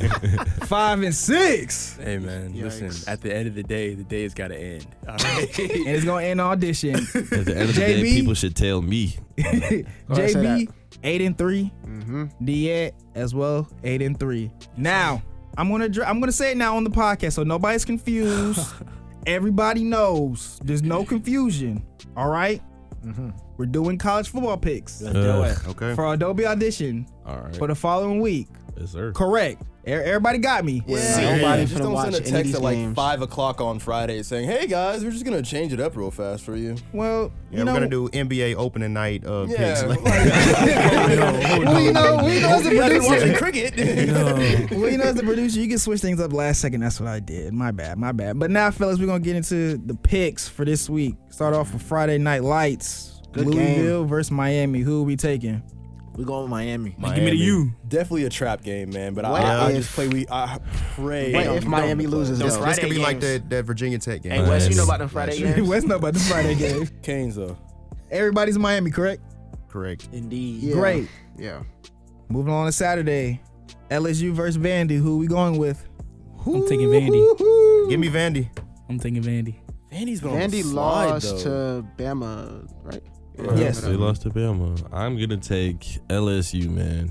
5-6. Hey man, Yikes. listen. At the end of the day has got to end. All right. And it's gonna end audition. At the end of the day, JB? people should tell me. ahead, say JB 8-3. Mm-hmm. Diet as well 8-3. Now I'm gonna say it now on the podcast so nobody's confused. Everybody knows. There's no confusion. All right. we're doing college football picks Let's do it. Okay. for Adobe Audition All right. for the following week. Yes, sir. Correct. Everybody got me. Nobody just finna don't watch send a any of text these at like games. 5 o'clock on Friday saying, "Hey guys, we're just gonna change it up real fast for you." Well, Yeah, we're gonna do NBA opening night picks. Yeah, Like, well, you know, as a watching producer, cricket. as the producer, you can switch things up last second. That's what I did. My bad. But now, fellas, we're gonna get into the picks for this week. Start off with Friday Night Lights. Good Louisville versus Miami. Who are we taking? We going with Miami. Give me to you. Definitely a trap game, man. But What I if- just play. I pray. What if Miami loses? Those though? Friday this could be like games. that Virginia Tech game. Hey, Wes, you know Nice. about them Friday games? Wes know about this Friday game. Canes though. Everybody's in Miami, correct? Correct. Indeed. Yeah. Great. Yeah. Moving on to Saturday. LSU versus Vandy. Who we going with? I'm taking Vandy. Give me Vandy. I'm taking Vandy. Vandy's been on the Vandy slide, lost though. to Bama, right? Yes. They lost to Bama. I'm gonna take LSU, man.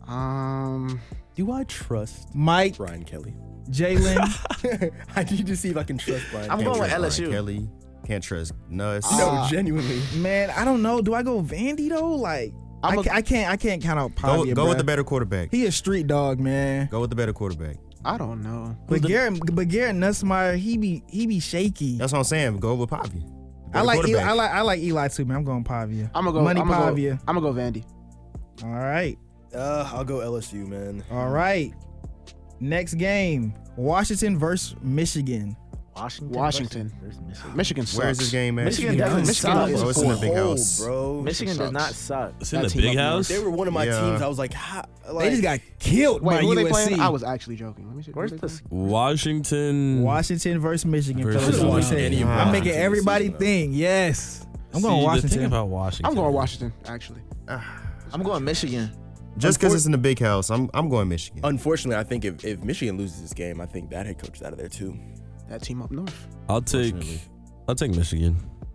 Do I trust Mike, Brian Kelly? Jalen. I need to see if I can trust Brian. I'm Kelly. going with Trust LSU. Brian Kelly. Can't trust Nuss. No, genuinely. Man, I don't know. Do I go Vandy though? Like, I can't count out Pavia. Go with bruh. the better quarterback. He a street dog, man. Go with the better quarterback. I don't know. But Garrett Nussmeier, he be shaky. That's what I'm saying. Go with Pavia. I like Eli too, man. I'm going Pavia. I'm gonna go. Money I'm gonna Pavia. go, I'm gonna go Vandy. All right. I'll go LSU, man. All right. Next game. Washington versus Michigan. Washington. versus Michigan. Michigan sucks. Where is this game at? Michigan doesn't Michigan suck. is Oh, it's in the big Cold, house. bro. Michigan does sucks. not suck. It's in That the team big up north. house. They were one of my Yeah. teams. I was like, They just got killed Wait, by who are they USC. playing? I was actually joking. Let me see. Where's Who they this? Washington. Washington versus Michigan. Versus fellas. Should've What we watched say? any of I'm Washington making this everybody season, though. think. Yes. I'm going See, The Washington. thing about Washington. I'm going Washington, actually. I'm going Michigan. Just because it's in the big house, I'm going Michigan. Unfortunately, I think if Michigan loses this game, I think that head coach is out of there too. That team up north. I'll take Michigan.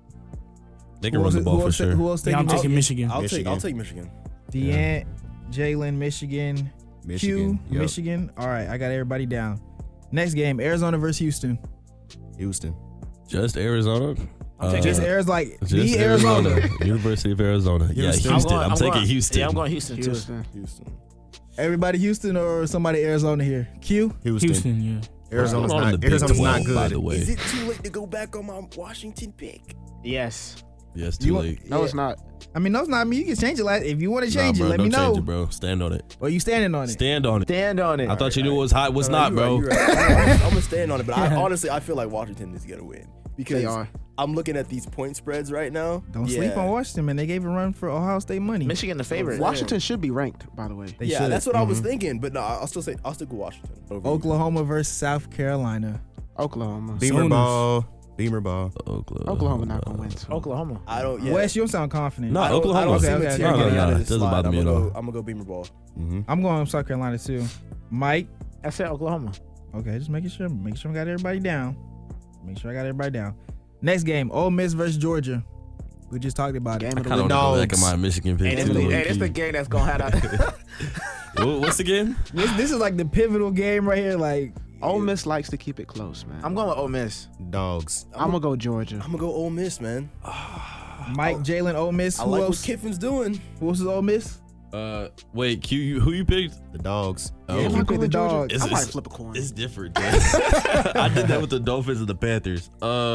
They can Who run the else- ball who for else- sure. Who else Yeah, I'm taking taking Michigan. I'll Michigan. take Michigan. Deant, Jalen, Michigan, Q, Michigan. Yep. Michigan. All right, I got everybody down. Next game, Arizona versus Houston. Houston. Just Arizona. Just Arizona, like Just the Arizona. University of Arizona. Yeah, Houston. Houston. I'm I'm taking going- Houston. Yeah, I'm going Houston, too. Houston. Everybody Houston or somebody Arizona here? Q. Houston. Houston, yeah. Arizona's I'm on the not. Big Arizona's 12, not good. by the way. Is it too late to go back on my Washington pick? Yes. Yes, You too want- late. No, it's not. I mean, no, it's not me. You can change it. If you want to change Nah, it, bro, let don't me know. change it, bro. Stand on it. Or you standing on it? Stand on it. Stand on it. I thought you knew it was hot. Was not, bro. You're right. I'm gonna stand on it, but honestly, I feel like Washington is gonna win because They are. I'm looking at these point spreads right now. Don't sleep on Washington, man. They gave a run for Ohio State money. Michigan the favorite. Washington should be ranked, by the way. They Yeah, should. that's what I was thinking, but no, I'll still stick with Washington. over Oklahoma versus South Carolina. Oklahoma. Beamer Sooners. ball. Beamer ball. Oklahoma not gonna win. So. Oklahoma. you. I don't. Yeah. West, you don't sound confident. No, I don't, Oklahoma. I don't see Okay, Materia okay. getting No, out of it this doesn't slide. bother me at all. I'm gonna go Beamer ball. Mm-hmm. I'm going South Carolina too. Mike. I said Oklahoma. Okay, just making sure. Make sure I got everybody down. Make sure I got everybody down. Next game, Ole Miss versus Georgia. We just talked about it. Game I of the kind of week. want to go back in my Michigan pick Hey, too. this low-key. the game that's gonna have that. What's the game? This is like the pivotal game right here. Like, Ole Miss likes to keep it close, man. I'm going with Ole Miss. Dogs. I'm gonna go Georgia. I'm gonna go Ole Miss, man. Mike, Jalen, Ole Miss. I Who like else? what Kiffin's doing. Who else is Ole Miss? Wait, Q, who you picked? The dogs. Oh, Yeah, you picked the dog. It's- I might it's- flip a coin. It's different. Dude. I did that with the Dolphins and the Panthers.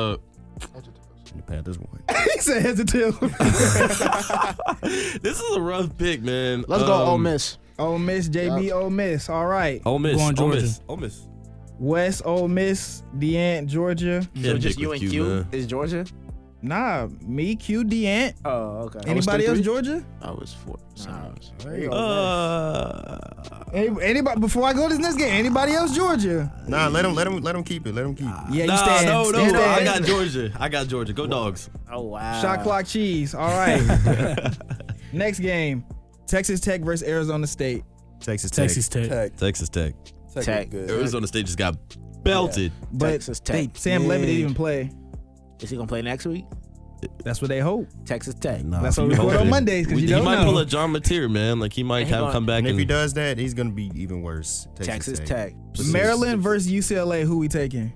The Panthers won. He said hesitant. This is a rough pick, man. Let's go Ole Miss. Ole Miss, JB, Ole Miss. All right. Ole Miss. Going Ole Georgia. Miss. Ole Miss. West, Ole Miss, Deant, Georgia. So just pick you with and Q man. is Georgia. Nah, me, Q, Deant. Oh, okay. Anybody else 3-3? Georgia? I was 4. Anybody? Before I go to this next game, anybody else Georgia? Nah, let him keep it. Let him keep it. Yeah, you Nah, stand. no. stand. I got Georgia. I got Georgia. Go Dogs. Oh wow. Shot clock cheese. All right. Next game, Texas Tech versus Arizona State. Texas Tech. Texas Tech. Tech. Texas Tech. Tech. Good. Arizona State just got belted. But Texas Tech. Sam Levitt didn't even play. Is he gonna play next week? That's what they hope. Texas Tech. Nah, That's why we you record on hoping. Mondays, 'cause you He don't might know. pull a John Mateer, man. Like he might He have gonna- come back And and if he does that, he's gonna be even worse. Texas Tech. Maryland versus UCLA. Who we taking?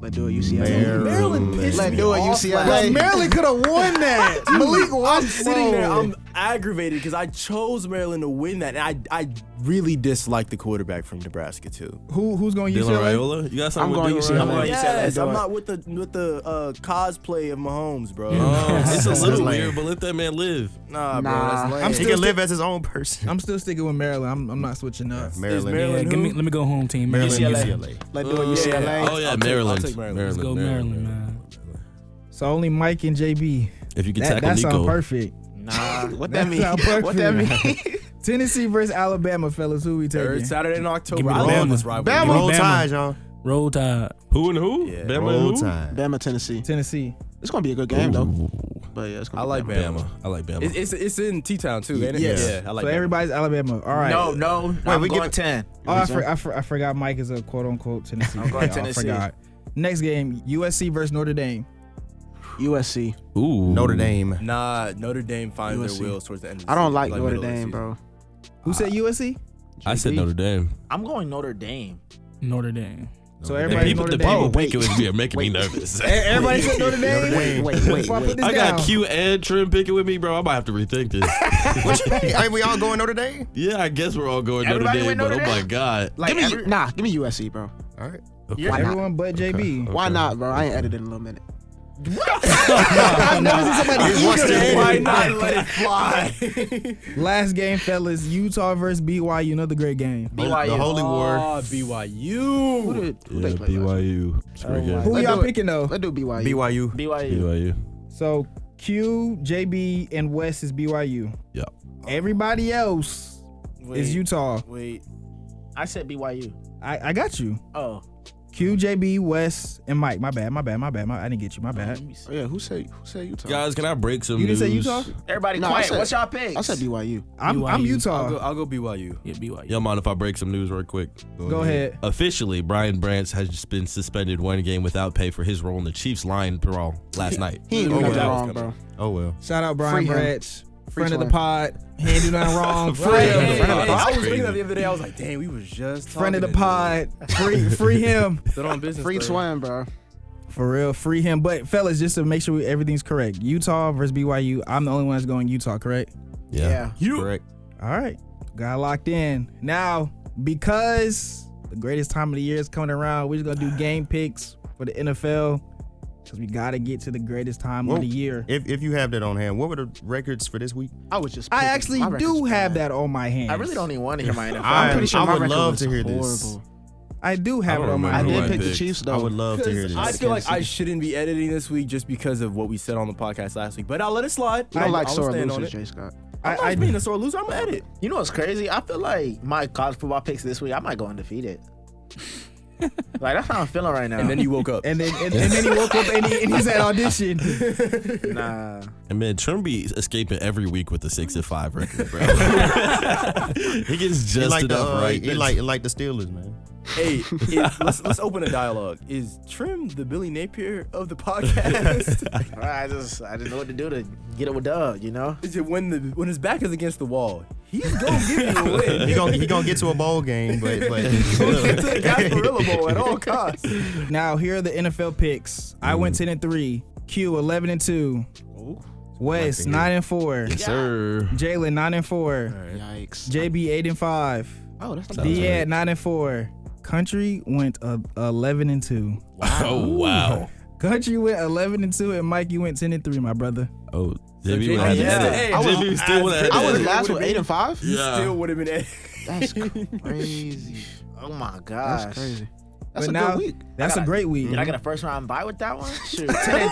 Let's do it, UCLA. Maryland pissed Let's me do it, off UCLA. last Like, night. Maryland could have won that. Malik I'm was sitting there. I'm aggravated because I chose Maryland to win that, and I really dislike the quarterback from Nebraska too. Who's going Dylan UCLA? Raiola? You got something I'm with going Dylan UCLA. Raiola? Yes, do I'm it. not with the cosplay of Mahomes, bro. Oh, it's a That's little lame. weird, but let that man live. Nah, bro, Nah. that's lame. I'm He still can live as his own person. I'm still sticking with Maryland. I'm not switching up. Maryland. Maryland Yeah, who? let me go home team. Maryland, Maryland. UCLA. Let's do it, UCLA. Oh yeah, I'll take Maryland. Maryland. Let's go Maryland, man. So only Mike and JB. If you can That tackle sounds Nico. perfect. Nah. What that mean? sound perfect. What that mean? Tennessee versus Alabama, fellas. Who we Third taking? Saturday in October. Give me I the love Bama. this rivalry. Bama. Roll Bama. Tide, y'all. Roll Tide. Who and who? Yeah. Bama Roll and who? Tide. Bama, Tennessee. Tennessee. It's gonna be a good game though. But yeah, it's gonna I be like Bama. Bama. I like Bama. It's in T-Town too, ain't it? Yes. Yeah, I like So Bama. everybody's Alabama. All right. No. I'm we going give- 10. Oh, I forgot Mike is a quote unquote Tennessee. I'm going fan. Tennessee. I forgot. Next game, USC versus Notre Dame. USC. Ooh. Notre Dame. Nah, Notre Dame finds USC. their wheels towards the end of the I don't season, like Notre middle of the Dame, season. bro. Who said USC? I said Notre Dame. I'm going Notre Dame. Notre Dame. So The everybody people, Notre the Dame. people wait. picking with me are making me nervous. Everybody said Notre Dame. Wait. Before I put this I got down. Q and Trim picking with me, bro. I might have to rethink this. What you mean? Are we all going Notre Dame? Yeah, I guess we're all going Everybody Notre Dame, went but Notre oh my Dame? god. Like Give me USC, bro. All right. Okay. Why not? Everyone but JB. Why not, bro? I ain't edited in a little minute. I've never seen somebody eager to Why end. not let it fly? Last game, fellas. Utah versus BYU. Another great game. BYU. The Holy War. BYU. Who Yeah, they play last? BYU. It's pretty good. Who Let's y'all do it. picking though? Let's do BYU. BYU. BYU. BYU. So Q, JB, and West is BYU. Yeah. Everybody else is Utah. Wait. I said BYU. I got you. Oh. Q, JB, West, and Mike. My bad. I didn't get you. My bad. Oh, yeah, who said Utah? Guys, can I break some You didn't news? say Utah? Everybody No, I quiet. said- What's y'all picks? I said BYU. I'm BYU. Utah. I'll go BYU. Yeah, BYU. Y'all mind if I break some news real quick? Go ahead. Officially, Brian Branch has just been suspended one game without pay for his role in the Chiefs line brawl last night. He ain't do Oh, nothing well. wrong, bro. Oh well. Shout out Brian Free him. Branch, friend of the Twin. pod. He ain't do nothing wrong. Free Free him. him. I was crazy. thinking that the other day. I was like, dang, we was just Friend of the talking pod. Free him. Stood on business. Free though. Twin, bro. For real, free him. But fellas, just to make sure everything's correct. Utah versus BYU. I'm the only one that's going Utah, correct? Yeah. Correct. All right. Got locked in. Now, because the greatest time of the year is coming around, we're just going to do game picks for the NFL because we got to get to the greatest time Whoa. of the year. If you have that on hand, what were the records for this week? I was just. I picking. actually My record's do have bad. that on my hands. I really don't even want to hear my NFL. I'm pretty sure I my would record love was to hear this. horrible. I do have I it don't on my I remember hands. did my pick the picks. Chiefs though. I would love to hear this. I feel like I Kansas City. shouldn't be editing this week just because of what we said on the podcast last week. But I'll let it slide. You don't like I'll sore stand on losers, it. Jay Scott. I'm not being a sore loser. I'm gonna edit. You know what's crazy? I feel like my college football picks this week, I might go undefeated. Like, that's how I'm feeling right now. And then you woke up. And then he woke up and he's at audition. Nah. And man, Trim be escaping every week with the 6-5 record, bro. He gets He just like the enough right. he like the Steelers, man. Hey, let's open a dialogue. Is Trim the Billy Napier of the podcast? I just know what to do to get it with Doug, you know? Is it when his back is against the wall, he's gonna give you a win. He gonna get to a bowl game, but He's gonna get to the Gasparilla Bowl at all costs. Now, here are the NFL picks. I went 10-3. Q 11-2. West 9-4. Yes, sir. Jalen 9-4. Yikes. JB 8-5. Oh, that's not Sounds Diad 9-4. Country went 11-2. Oh, wow. Country went 11-2, and Mike, you went 10-3, my brother. Oh, JB JB would have yeah. to edit. Hey, JB still would have I was edited. last with 8-5. Yeah. Still would have been. That's crazy. Oh my gosh. That's crazy. That's But a now, good week. That's a great week. Did I get a first round bye with that one? Shoot.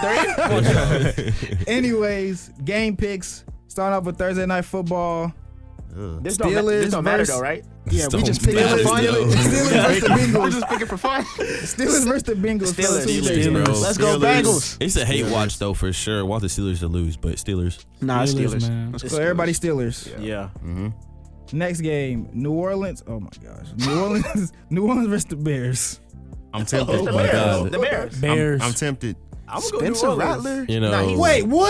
10-3? Anyways, game picks. Starting off with Thursday Night Football. This Steelers don't matter versus- though, right? Yeah, we Don't just picked matter, for fun. though. Steelers versus the We're Bengals. just picking for fun. Steelers versus the Bengals. Steelers. Steelers. Bro. Let's go Bengals. It's a hate watch though for sure. Want the Steelers to lose, but Steelers. Nah, it's Steelers, Steelers. man. Let's go So everybody Steelers. Yeah. Next game, New Orleans. Oh my gosh, New Orleans versus the Bears. I'm tempted. Oh my God. The Bears. Bears. I'm tempted. I'm gonna go Spencer New Orleans. Rattler. You know, Wait, what?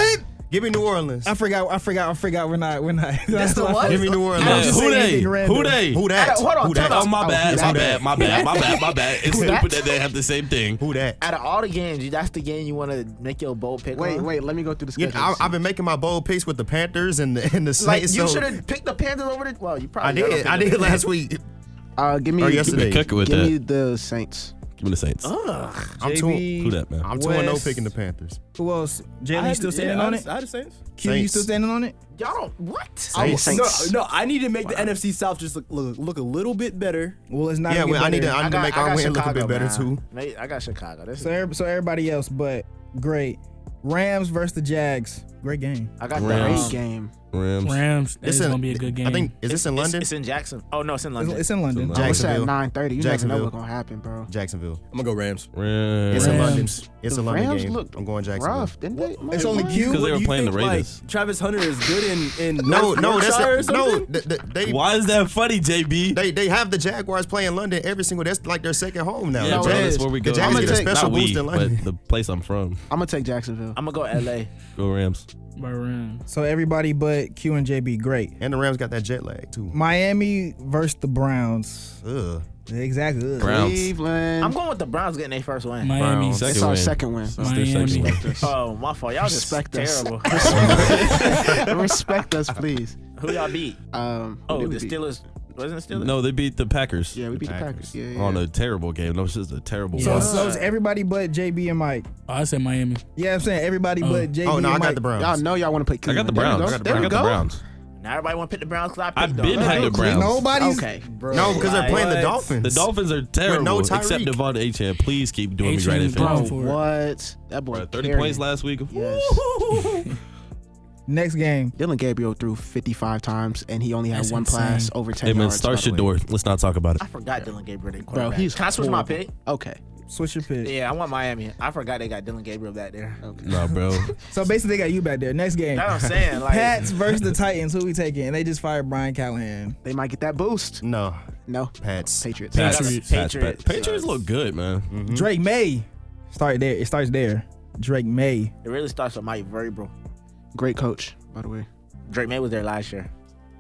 Give me New Orleans. I forgot. We're not. That's the what? Give me New Orleans. I'm just Who saying they? anything random. Who they? Who that? Hold on, Who that? tell Oh, my bad. Who My that? bad. It's stupid that they have the same thing. Who that? Out of all the games, that's the game you want to make your bold pick on? Wait, let me go through the Yeah, schedule. I've been making my bold picks with the Panthers and the Saints. Like, you so should have picked the Panthers over the. Well, you I probably. did last week Give me or You yesterday. be cooking with Give me that. the Saints. Give me the Saints. Ugh. I'm JB, Who that, man? I'm 2-0 West. picking the Panthers. Who else? Jalen, you still standing on it? I had the Saints. Q, you Saints. still standing on it? Y'all don't. What? Saints. No, I need to make the NFC South just look a little bit better. Well, it's not. Yeah, gonna get well, I need better. to make our win look a bit better man. too. Mate, I got Chicago. This is, So everybody else, but great. Rams versus the Jags. Great game. I got Rams. the Great game. Rams. That's It's in- gonna be a good game. I think is this in London? It's in Jackson. Oh no, it's in London. It's in London. It's I was at Jacksonville. 9:30. You never know Jacksonville. what's gonna happen, bro. Jacksonville. I'm gonna go Rams. It's in London. Rams. It's The a London Rams game. looked I'm going Jacksonville. rough, didn't they? It's only Q. Because they Do were you playing the think, like, Raiders. Travis Hunter is good in No, North that's Yorkshire or the, no. something? They Why is that funny, JB? they have the Jaguars play in London every single. That's like their second home now. Yeah, No, bro, it that's is. where we The go. Jags get a special Not boost we, in London. but the place I'm from. I'm gonna take Jacksonville. I'm gonna go LA. Go Rams. By Rams. So everybody but Q and JB, great. And the Rams got that jet lag too. Miami versus the Browns. Ugh. Exactly. Ugh. Browns. Cleveland. I'm going with the Browns getting their first win. Miami. Browns. It's Second our win. second win. It's their Miami. second win. Oh, my fault. Y'all just Respect us. terrible. Respect us, please. Who y'all beat? Who Oh, did the we beat? Steelers. Wasn't it Steelers? No, they beat the Packers. Yeah, we beat the Packers. Packers. Yeah, yeah. On a terrible game. No, it's just a terrible Yeah. So, loss. so it's everybody but JB and Mike. Oh, I said Miami. Yeah, I'm saying everybody but JB Oh no, and I Mike. got the Browns. Y'all know y'all want to play I Cleveland. got the Browns. There we I go. got the Browns. Now everybody want to pick the Browns because I I've picked been them. had the Browns. Nobody's. Okay. Bro, No, because they're playing the what? Dolphins. The Dolphins are terrible. no Except Tyreek. Devon Achane. Please keep doing me Achane right. is Bro, Going for it. what? That boy. Bro, 30 carrying points it. last week. Yes. Next game. Dylan Gabriel threw 55 times and he only had That's one insane. pass over 10 Hey man, yards. start by the way. Shador. Let's not talk about it. I forgot Dylan Gabriel. They Bro, quarterback. he's Can I switch my horrible. pick? Okay. Switch your pick. Yeah, I want Miami. I forgot they got Dylan Gabriel back there. No, bro. So basically, they got you back there. Next game. That's what I'm saying. Like, Pats versus the Titans. Who we taking? And they just fired Brian Callahan. They might get that boost. No, No. Pats. Patriots. Pats. Patriots. Patriots look good, man. Mhm. Drake May. Start there. It starts there. Drake May. it really starts with Mike Vrabel. Great coach, by the way. Drake May was there last year.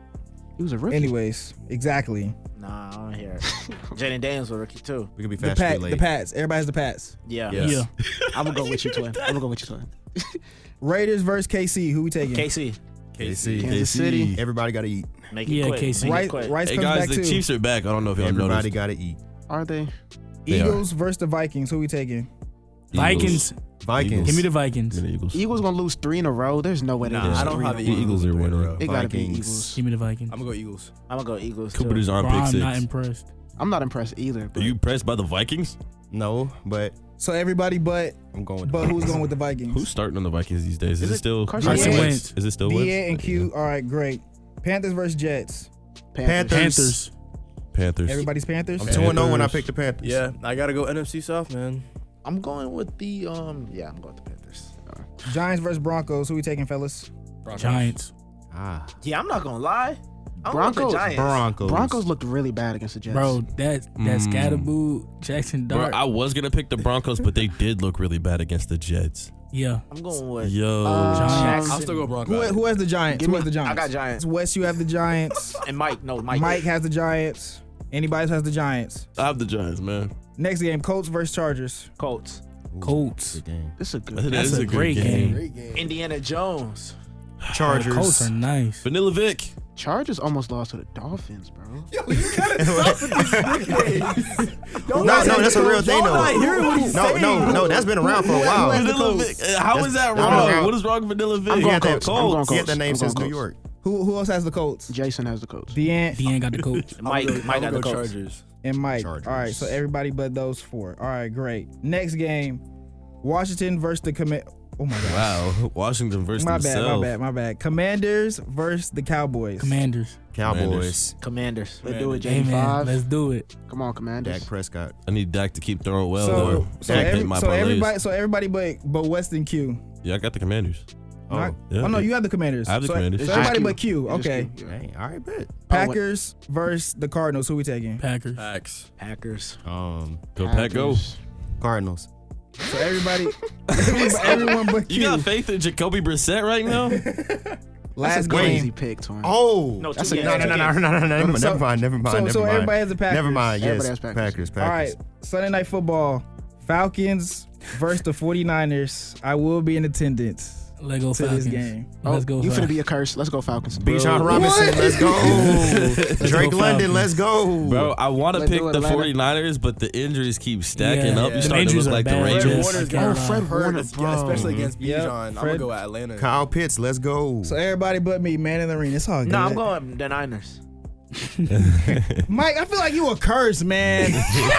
He was a rookie. Anyways, exactly. Nah, I don't hear it. Jaden Daniels was a rookie too. We could be The fast. Pat. The Pats. Everybody has the Pats. Yeah. Yes. Yeah. I'm going to go with you, twin. I'm going to go with you, twin. Raiders versus KC. Who we taking? KC. KC. Kansas City. Everybody got to eat. Make it Yeah, quick. KC. Make it Rice, quick. Rice Hey comes guys, back the too. Chiefs are back. I don't know if y'all Everybody noticed. got to eat. Are they? They are. Eagles versus the Vikings. Who we taking? Vikings. Vikings. Give me the Vikings. Give me the Eagles. Eagles going to lose 3 in a row. There's no way they Nah, lose I don't 3 have in the a row. Eagles are winning. It got to be Vikings. Eagles. Give me the Vikings. I'm gonna go Eagles. I'm gonna go Eagles Cooper too. DeJean Bro, pick I'm not 6. impressed. I'm not impressed either. Are But you impressed by the Vikings? No, but So everybody but I'm going with but the who's Vikings. going with the Vikings? Who's starting on the Vikings these days? Is Is it it still Carson Wentz? Wentz? Is it still Wentz? BA and Q. All right, great. Panthers versus Jets. Panthers. Panthers. Panthers. Everybody's Panthers. I'm 2-0 when I Panthers. picked the Panthers. Yeah, I gotta go NFC South, man. I'm going with the yeah, I'm going with the Panthers. Giants versus Broncos. Who we taking, fellas? Giants. Ah. Yeah, I'm not gonna lie. I'm Broncos. going with the Giants. Broncos. looked really bad against the Jets. Bro, that Scatterboo, Jackson Bro, Dart. I was gonna pick the Broncos, but they did look really bad against the Jets. Yeah. I'm going with Yo, Giants. I'll still go Broncos. Who has the Giants? Who has the Giants? I got Giants. Wes, you have the Giants. And Mike. No, Mike. Mike has the Giants. Anybody else has the Giants. I have the Giants, man. Next game, Colts versus Chargers. Colts. Colts. Good game. This is a good. That That's is a good great game. Great game. Indiana Jones. Chargers. The Colts are nice. Vanilla Vic. Chargers almost lost to the Dolphins, bro. No, that's a real thing though. No, that's been around for a while. Vanilla Vic. How is that That's wrong? wrong. What is wrong with Vanilla Vic? I'm He going had that, Colts. I'm going he had that Colts. name I'm since New going York. Who else has the Colts? Jason has the Colts. Deanne Deanne got the coach. Mike. Mike got the go Colts. Chargers. and Mike. Chargers. All right, so everybody but those four. All right, great. Next game, Washington versus the Command. Oh my God. Wow, Washington versus My bad, themselves. my bad. Commanders versus the Cowboys. Commanders. Cowboys. Commanders. Let's do it, Hey, man, J5. let's do it. Come on, Commanders. Dak Prescott. I need Dak to keep throwing well, So, though. so, Dak every- hit my so parlays. everybody but Weston Q. Yeah, I got the Commanders. Not- yeah. oh no, you have the Commanders. I have the so, Commanders. So It's everybody just but Q. It's just Okay. Q, yeah. Hey, all right, bet. Packers versus the Cardinals. Who we taking? Packers. Facts. Packers. Go Pack, go. Packers. Cardinals. So everyone but You Q. got faith in Jacoby Brissett right now? That's Last a crazy game. pick, Torn. Oh, No, That's two a- games, no, two games. never mind. Never mind. So everybody has the Packers. Never mind. Everybody Yes, has Packers. Packers. All right, Sunday Night Football, Falcons versus the 49ers. I will be in attendance Let's go to Falcons. this game. Let's go. You Falcons. finna be a curse. Let's go Falcons. Bijan Robinson, let's go. Drake go London, Falcons. let's go. Bro, I want to Let's pick do it, the Atlanta. 49ers, but the injuries keep stacking Yeah. up. You The start to injuries look are like the bad. Fred Rangers. Warner's Oh, got Fred hurt, Warner, bro. especially against Yep, Bijan. I'm Fred- gonna go Atlanta. Kyle Pitts, let's go. So everybody but me, man in the ring. It's all good. No, I'm going the Niners. Mike, I feel like you a curse, man.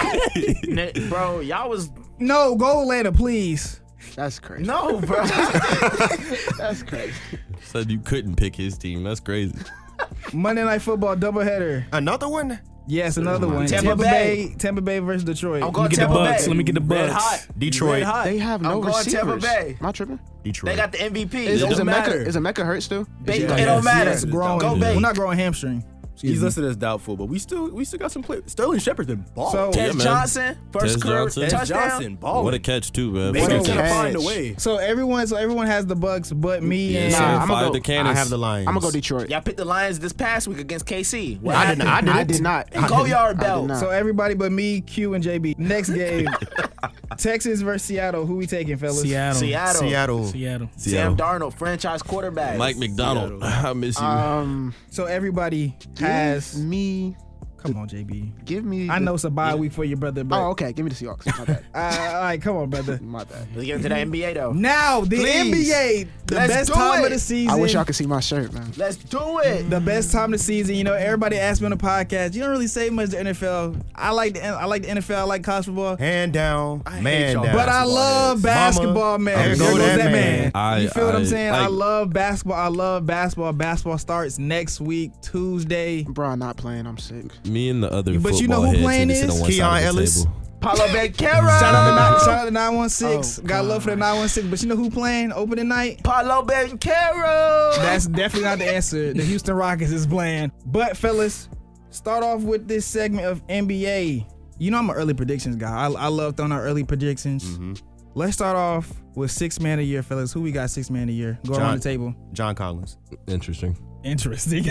Bro, y'all was No, go Atlanta, please. That's crazy. no, bro. That's crazy. Said you couldn't pick his team. That's crazy. Monday Night Football doubleheader. Another one? Yes, another one. Tampa Bay. Tampa Bay versus Detroit. I'm Let going me get the Tampa Bucks. Bay. Let me get the Red Bucks. hot. Detroit. Red hot. They have no I'm going receivers. Tampa Bay. Am I tripping? Detroit. They got the MVP. Is It don't matter. Emeka hurt still? Bay, Yeah, it don't matter. Yes, growing. Go Bay. Well, not growing hamstring. He's listed as doubtful, but we still got some play. Sterling Shepard's been balling. So- Tez Yeah, man. Johnson, first Tez career Johnson. Tez touchdown. Johnson balling. What a catch, too, man. Baker's What a gonna catch. find a way. So everyone has the Bucks, but me Yeah, and so Nah, I'ma fire go- the cannons. I have the Lions. I'm gonna go Detroit. Y'all picked the Lions this past week against KC. What I did happened? not. I did not. And go yard I belt. did not. So everybody but me, Q, and JB. Next game, Texas versus Seattle. Who we taking, fellas? Seattle. Seattle. Seattle. Sam Darnold, franchise quarterback. Mike McDonald. I miss you. So everybody has. Give me. Come on, JB. Give me. I the- know it's a bye week for your brother, but Oh, okay. Give me the Seahawks. My bad. all right, come on, brother. My bad. Let's get into the NBA though. Now the Please. NBA, the Let's best do time it. of the season. I wish y'all could see my shirt, man. Let's do it. The best time of the season. You know, everybody asked me on the podcast. You don't really say much to NFL. I like the NFL. I like college football. Hand down, hate man y'all. down. But I love basketball, man. there There go goes that that man. man. You feel what I'm saying? I like- love basketball. I love basketball. Basketball starts next week, Tuesday. Bro, I'm not playing. I'm sick. Me and the other But you know football who heads playing need to sit is? on one Keon side of the Ellis. table. Paulo Banchero. Shout out to 916. Oh, Got love for the 916. But you know who playing opening night? Paulo Banchero. That's definitely not the answer. The Houston Rockets is playing. But fellas, start off with this segment of NBA. You know I'm an early predictions guy. I love throwing out early predictions. Let's start off with 6 man a year, fellas. Who we got 6 man a year? Go around the table. John Collins. Interesting. Interesting.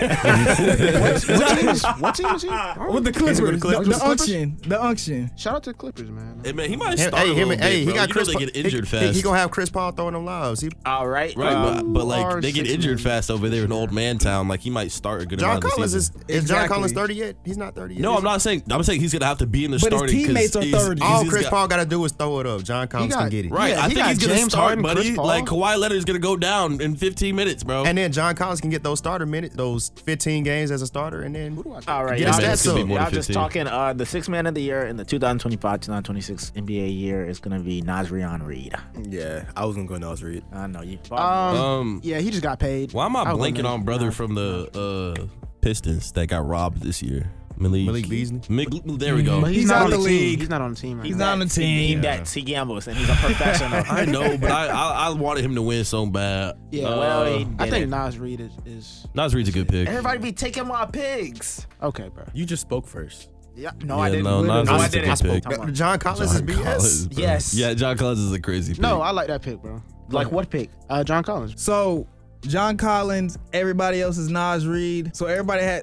What team is he? With the Clippers. With the Clippers. The unction. The unction. Shout out to the Clippers, man. Hey, man, he might Him- start a little bit, he bro. got You Chris. know they get injured he, fast. He gonna have Chris Paul throwing them lives. All right. Right, but like are they get 6 injured men. fast over there in Old Man Town. Like he might start a good John amount of the Collins season. is John Exactly. Collins 30 yet? He's not 30 yet. No, I'm not saying. I'm saying he's gonna have to be in the But his starting. 'cause teammates are he's- 30. All he's Chris got- Paul got to do is throw it up. John Collins got- can get it. Right, Yeah, I he think got he's gonna James start, Harden, Chris buddy. Paul. Like Kawhi Leonard's gonna go down in 15 minutes, bro. And then John Collins can get those starter minutes, those 15 games as a starter, and then All right, Get y'all his just, stats up. Be more than y'all just 15. talking. The 6 man of the year in the 2025-2026 NBA year is gonna be Nazrion Reed. Yeah, I was gonna go Nas Reed. I know you. Yeah, he just got paid. Oh, Why am I I'll go blanking Nas. on brother from the Pistons that got robbed this year? Malik Beasley. There we go. But He's not out on the team. league. He's not on the team right He's now. not on the He team. bets, he gambles, and he's a professional. I know, but I wanted him to win so bad. Yeah, well, he I think didn't. Nas Reed is Nas Reed's a good pick. Everybody be taking my pigs. okay, bro. You just spoke first. Yeah, no, I didn't. No, Nas No, I Reed's a didn't. good pick. Come on. John Collins is BS. Collins, bro. Yes. Yeah, John Collins is a crazy pick. No, I like that pick, bro. Like what pick? John Collins. So John Collins, everybody else is Nas Reed. So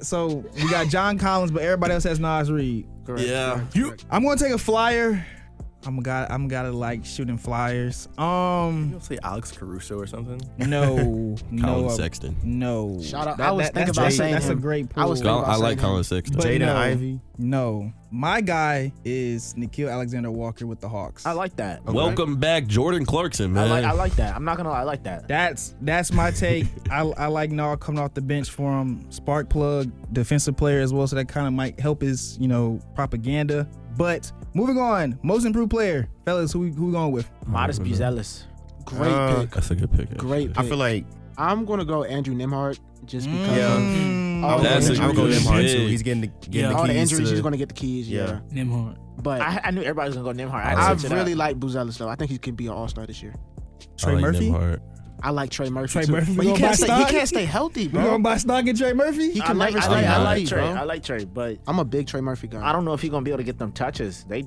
we got John Collins, but everybody else has Nas Reed. Correct. Yeah. correct. I'm gonna take a flyer. I'm gotta like shooting flyers. You don't say Alex Caruso or something. No, Colin no, Sexton. no. Shout out. I was thinking about saying that's him. a great pool. I was thinking I about like saying him. Colin Sexton. But Jaden no, Ivey. No, my guy is Nickeil Alexander-Walker with the Hawks. I like that. Welcome back, Jordan Clarkson, man. I like that. I'm not gonna lie, I like that. That's my take. I like Nard coming off the bench for him. Spark plug, defensive player as well, so that kind of might help his propaganda. But moving on, most improved player, fellas, who we going with? Modest Buzelis. Great pick. That's a good pick. Great pick. I feel like I'm gonna go Andrew Nimhart just because Yeah. of all That's the a I'll go good injuries. Nimhart pick. too. He's getting the All the keys injuries, to he's gonna get the keys. Yeah, Nimhart. but I knew everybody was gonna go Nimhart. I switched it really up. like Buzelis though. I think he could be an all-star this year. Trey Murphy? I like Trey Murphy. Trey too. Murphy, But we he gonna buy can't, stay, stock? he can't stay healthy, You bro. gonna buy stock in Trey Murphy? He I can like, never I stay like, I healthy, like Trey. bro. I like Trey, but I'm a big Trey Murphy guy. I don't know if he's gonna be able to get them touches. They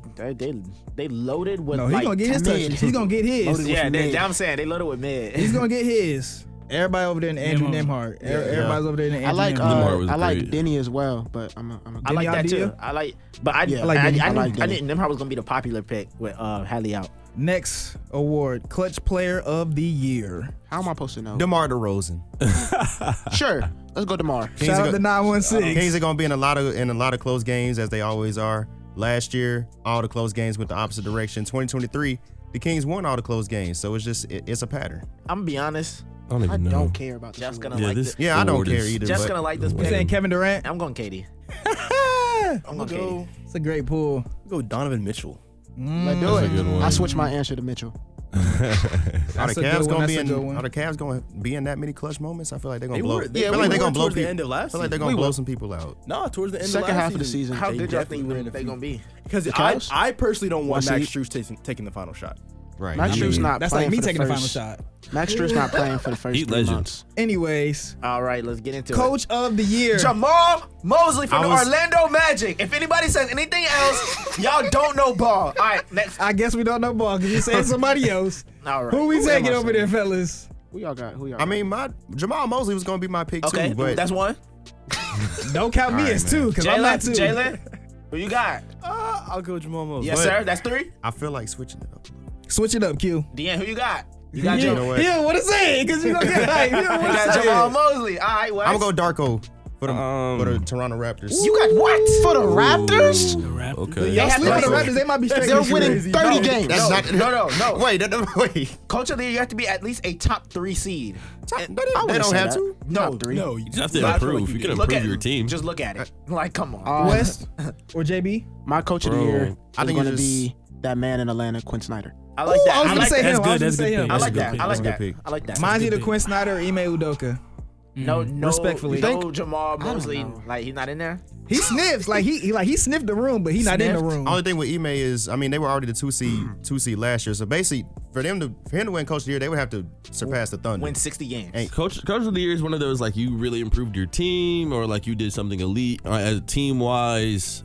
loaded with No, he's like gonna get his mid. touches. He's gonna get his. Loaded yeah. with They, mid. I'm saying they loaded with mid. He's gonna get his. Everybody over there in Andrew Nemhart. Everybody's over there in Andrew I like Lamar was I like great. Denny as well, but I'm a I like that idea? too. I like, but I, Yeah, I, like I, Denny. I, I like knew, Denny. I knew Nimhard was gonna be the popular pick with Hadley out. Next award, Clutch Player of the Year. How am I supposed to know? DeMar DeRozan. Sure, let's go DeMar. Shout out to 916. Kings are gonna be in a lot of close games as they always are. Last year, all the close games went the opposite direction. 2023, the Kings won all the close games, so it's just it's a pattern. I'm gonna be honest. I don't I even know. don't care about this. Jeff's award. gonna Yeah, like this. this. Yeah, I don't award care is- either. Jeff's but gonna like this You pick. saying Kevin Durant? I'm going Katie. it's I'm going Katie. a great pull. Go Donovan Mitchell. Let's do That's a it. good one. I switched my answer to Mitchell. Are That's the a Cavs good one. gonna be That's a good in? one. Are the Cavs gonna be in that many clutch moments? I feel like they're gonna They blow. were. I They feel were like they're gonna blow towards the people. end of last I feel like they're season. gonna We blow will. some people out. Nah, towards the end Second of last half of the season. How They good y'all definitely think were in a they few- gonna be? Because The Cavs? I personally don't want One Max seed? Strus taking the final shot. Right. Max Strus not That's playing like me for taking the final first- shot. Max Strus not playing for the first Heat 3 legend. months. Anyways, All right, let's get into Coach of the Year. it. Jamal Mosley from I the was- Orlando Magic. If anybody says anything else, y'all don't know ball. All right, next. I guess we don't know ball because you saying somebody else. All right. Who we Who am taking I over there, saying? fellas? Who y'all got? Who y'all I got? mean, my Jamal Mosley was gonna be my pick Okay, too, but that's one. Don't count me All right, as man. two because I'm not two. Jalen, who you got? I'll go Jamal Mosley. Yes, But- sir. That's three. I feel like switching it up. Switch it up, Q. Deanne, who you got? You You got You know Jamal. what? He don't want to say it because you gonna get hyped. He don't You want got to say Jamal it. Mosley. All right, Wes. I'm gonna go Darko for the Toronto Raptors. You got what? For the Raptors? The Raptors. Okay. They Y'all have sleep on the to- Raptors. They might be straight. They're this winning crazy. 30 No. games. No, not- no. Wait. Coach of the year, you have to be at least a top 3 seed. They wouldn't don't say have that. to. No, Top 3. No, You have to I feel improve. like You do. can Look improve at your team. Just look at it. Like, come on. West or JB? My coach of the Bro, year I is think going to it's be that man in Atlanta, Quinn Snyder. I like Ooh, that. I was I gonna like say that. him. That's I was good. gonna That's say good him. pick. I That's like a good that. pick. I like That's a that. good pick. I like that. Mine's good either pick. Quinn Snyder or Ime Udoka. No, Respectfully. no Jamal Mosley. know. Like, he's not in there? He sniffs like he sniffed the room, but he not in the Sniffed? room. Only thing with Ime is, I mean, they were already the two seed last year. So basically, for him to win Coach of the Year, they would have to surpass the Thunder. Win 60 games. Hey, Coach of the Year is one of those like you really improved your team or like you did something elite as team wise.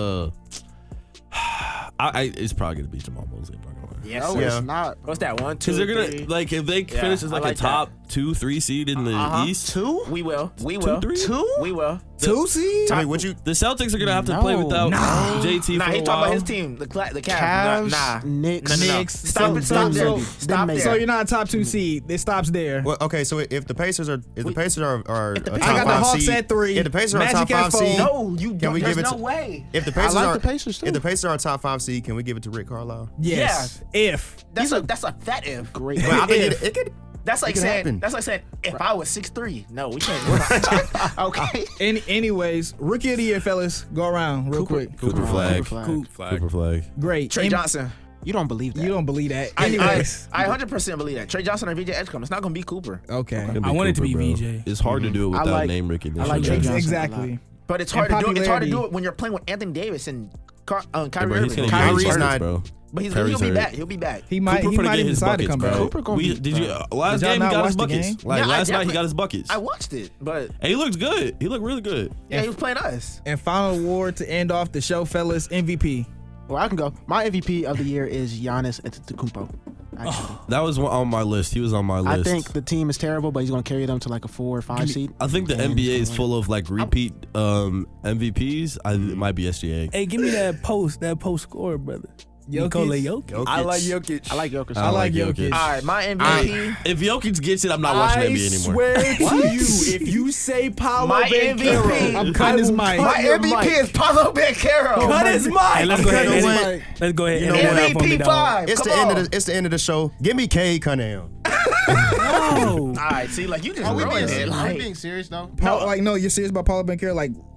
It's probably gonna be Jamal Mosley. I'm not gonna lie. Yes, No, sir. Yeah. it's not. What's that? 1, 2, Because they're gonna 3? like if they Yeah, finish as I like, like a top 2-3 seed in the East. We will. We will. 2-3? We will. Two seed? I mean, would you? The Celtics are gonna have to play No. without Nah. JT Nah, for he a talking while. about his team, the Cavs. Cavs, Nah. Knicks. No. Knicks. Stop it. Stop there. So- Stop make there. So you're not a top 2 seed. It stops there. Well, okay, so if the Pacers are a the top Pacers- I five got the Hawks seed, at 3. if the Pacers are Magic a top at 5 4. seed, No, you Can don't. we There's give it no to- way. if the Pacers like are the Pacers, too. if the Pacers are a top 5 seed, can we give it to Rick Carlisle? Yes. If. That's a fat if. Great. But I think If. it could. That's like It can saying. happen. That's like saying if I was 6'3". No, we can't. Okay. Anyways, rookie of the year, fellas. Go around real quick. Cooper Flag. Cooper Cooper Flag. Great. Trey Johnson. You don't believe that. You don't believe that. I Anyways. 100% believe that. Trey Johnson or VJ Edgecombe. It's not gonna be Cooper. Okay. Gonna I want it to be bro. VJ. It's hard to do it I without like- name recognition. I like Trey man. Johnson. Exactly. But it's And hard to do it. It's hard to popularity. do it when you're playing with Anthony Davis and Kyrie Yeah, bro, he's Irving. gonna get his Kyrie's buckets, not- bro. But he'll Kyrie's be hurt. back. He'll be back. He might Cooper finna even get his decide to buckets, come bro. back. Cooper gonna be Did you last Did y'all game he not got watch his the buckets? game? Like Yeah, I last night he definitely- got his buckets. I watched it, but And he looks good. He looked really good. yeah, he was playing us. And final award to end off the show, fellas. MVP. Well, I can go. My MVP of the year is Giannis Antetokounmpo. Actually, That was on my list. He was on my list. I think the team is terrible, but he's going to carry them to like a 4 or 5 seed. I think the And NBA he's is gonna full of like repeat MVPs. It might be SGA. Hey, give me that post score, brother. Nikola Jokic. I like Jokic. I like Jokic. I like Jokic. All right, my MVP. If Jokic gets it, I'm not watching NBA anymore. swear to you, if you say Paolo My Banchero, MVP. I'm cutting his mic. My MVP is Paulo Banchero. cut his mic. Hey, let's go ahead. You know and- what? Let's go ahead. You and know end what? it up on the MVP dog. 5. It's Come the end on. of it's the end of the show. Give me Cade Cunningham. No. All right, see, like you just Are we ruined it. being Like, serious though? No, you're serious about Paulo Banchero? Like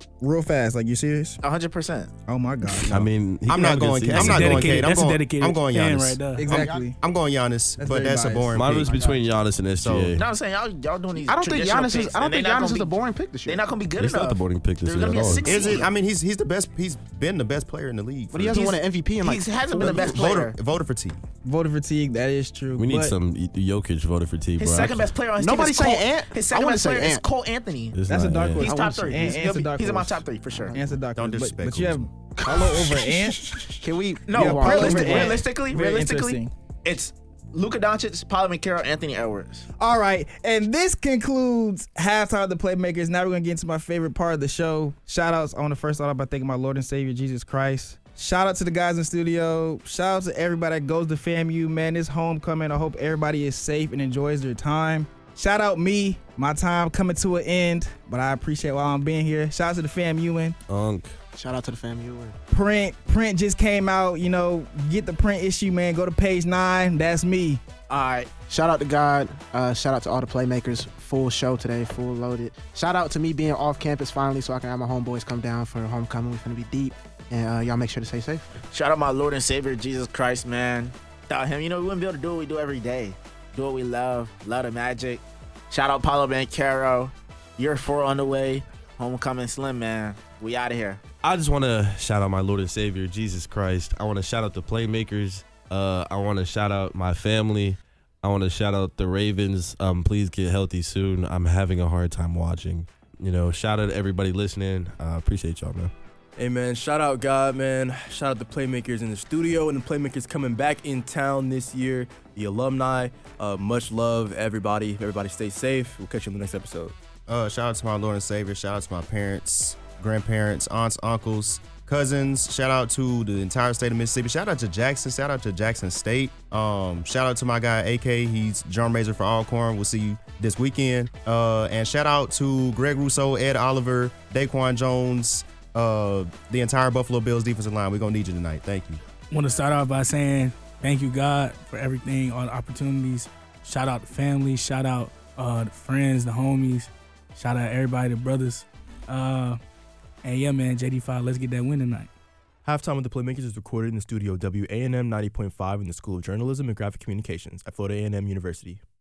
Real fast. Like, you serious? 100%. Oh my God. I mean, he I'm can not have a good going. season. I'm not going Cade. That's a I'm dedicated going fan Giannis. right there. Exactly. I'm going Giannis, That's but very that's a biased. boring Mine pick. was between Giannis and SGA. No, I'm saying y'all doing these. I don't think traditional Giannis is. picks, I don't and they think not Giannis gonna is a be- boring pick this year. They're not gonna be good It's enough. not the boring pick this They're year gonna at be a all. 6 Is it? seed. I mean, he's the best. He's been the best player in the league. But he hasn't won an MVP in like. He hasn't been the best player. Voter fatigue. Voter fatigue. That is true. We need but some Jokic voter fatigue, bro. His second best player on his Nobody's team is saying Cole. Ant. His I second wouldn't best say player is Ant. Cole Anthony. It's That's a not dark Ant. horse. He's I top wouldn't say 3. Ant. Ant's a dark He's in my horse. top 3 for sure. Ant's a dark Don't horse. disrespect But you have Kuzma. Paulo over Ant. Can we? No, Yeah, Paulo over Ant. realistically, Very interesting. it's Luka Doncic, Paulo Banchero, Anthony Edwards. All right, and this concludes halftime of the Playmakers. Now we're gonna get into my favorite part of the show. Shout outs. I want to first start off by thanking my Lord and Savior Jesus Christ. Shout out to the guys in the studio. Shout out to everybody that goes to FAMU. Man, this homecoming. I hope everybody is safe and enjoys their time. Shout out me, my time coming to an end, but I appreciate while I'm being here. Shout out to the FAMUing. Shout out to the FAMU. Print just came out. You know, get the print issue, man. Go to page 9. That's me. All right. Shout out to God. Shout out to all the Playmakers. Full show today, full loaded. Shout out to me being off campus finally, so I can have my homeboys come down for homecoming. We're gonna be deep, and y'all make sure to stay safe. Shout out my Lord and Savior Jesus Christ, man. Without him, we wouldn't be able to do what we do every day. Do what we love the magic. Shout out Paulo Banchero. Year 4 on the way. Homecoming Slim, man. We out of here. I just want to shout out my Lord and Savior, Jesus Christ. I want to shout out the Playmakers. I want to shout out my family. I want to shout out the Ravens. Please get healthy soon. I'm having a hard time watching. Shout out to everybody listening. Appreciate y'all, man. Hey, man, shout out God, man. Shout out the Playmakers in the studio and the Playmakers coming back in town this year. The alumni. Much love, everybody. Everybody stay safe. We'll catch you on the next episode. Shout out to my Lord and Savior. Shout out to my parents, grandparents, aunts, uncles, cousins. Shout out to the entire state of Mississippi. Shout out to Jackson. Shout out to Jackson State. Shout out to my guy AK. He's drum major for Alcorn. We'll see you this weekend. And shout out to Greg Rousseau, Ed Oliver, Daquan Jones, the entire Buffalo Bills defensive line. We're gonna need you tonight. Thank you. Want to start off by saying thank you, God, for everything, all the opportunities. Shout out the family. Shout out the friends, the homies. Shout out everybody, the brothers. And yeah, man, JD5, let's get that win tonight. Halftime of the Playmakers is recorded in the studio WANM 90.5 in the School of Journalism and Graphic Communications at Florida A&M University.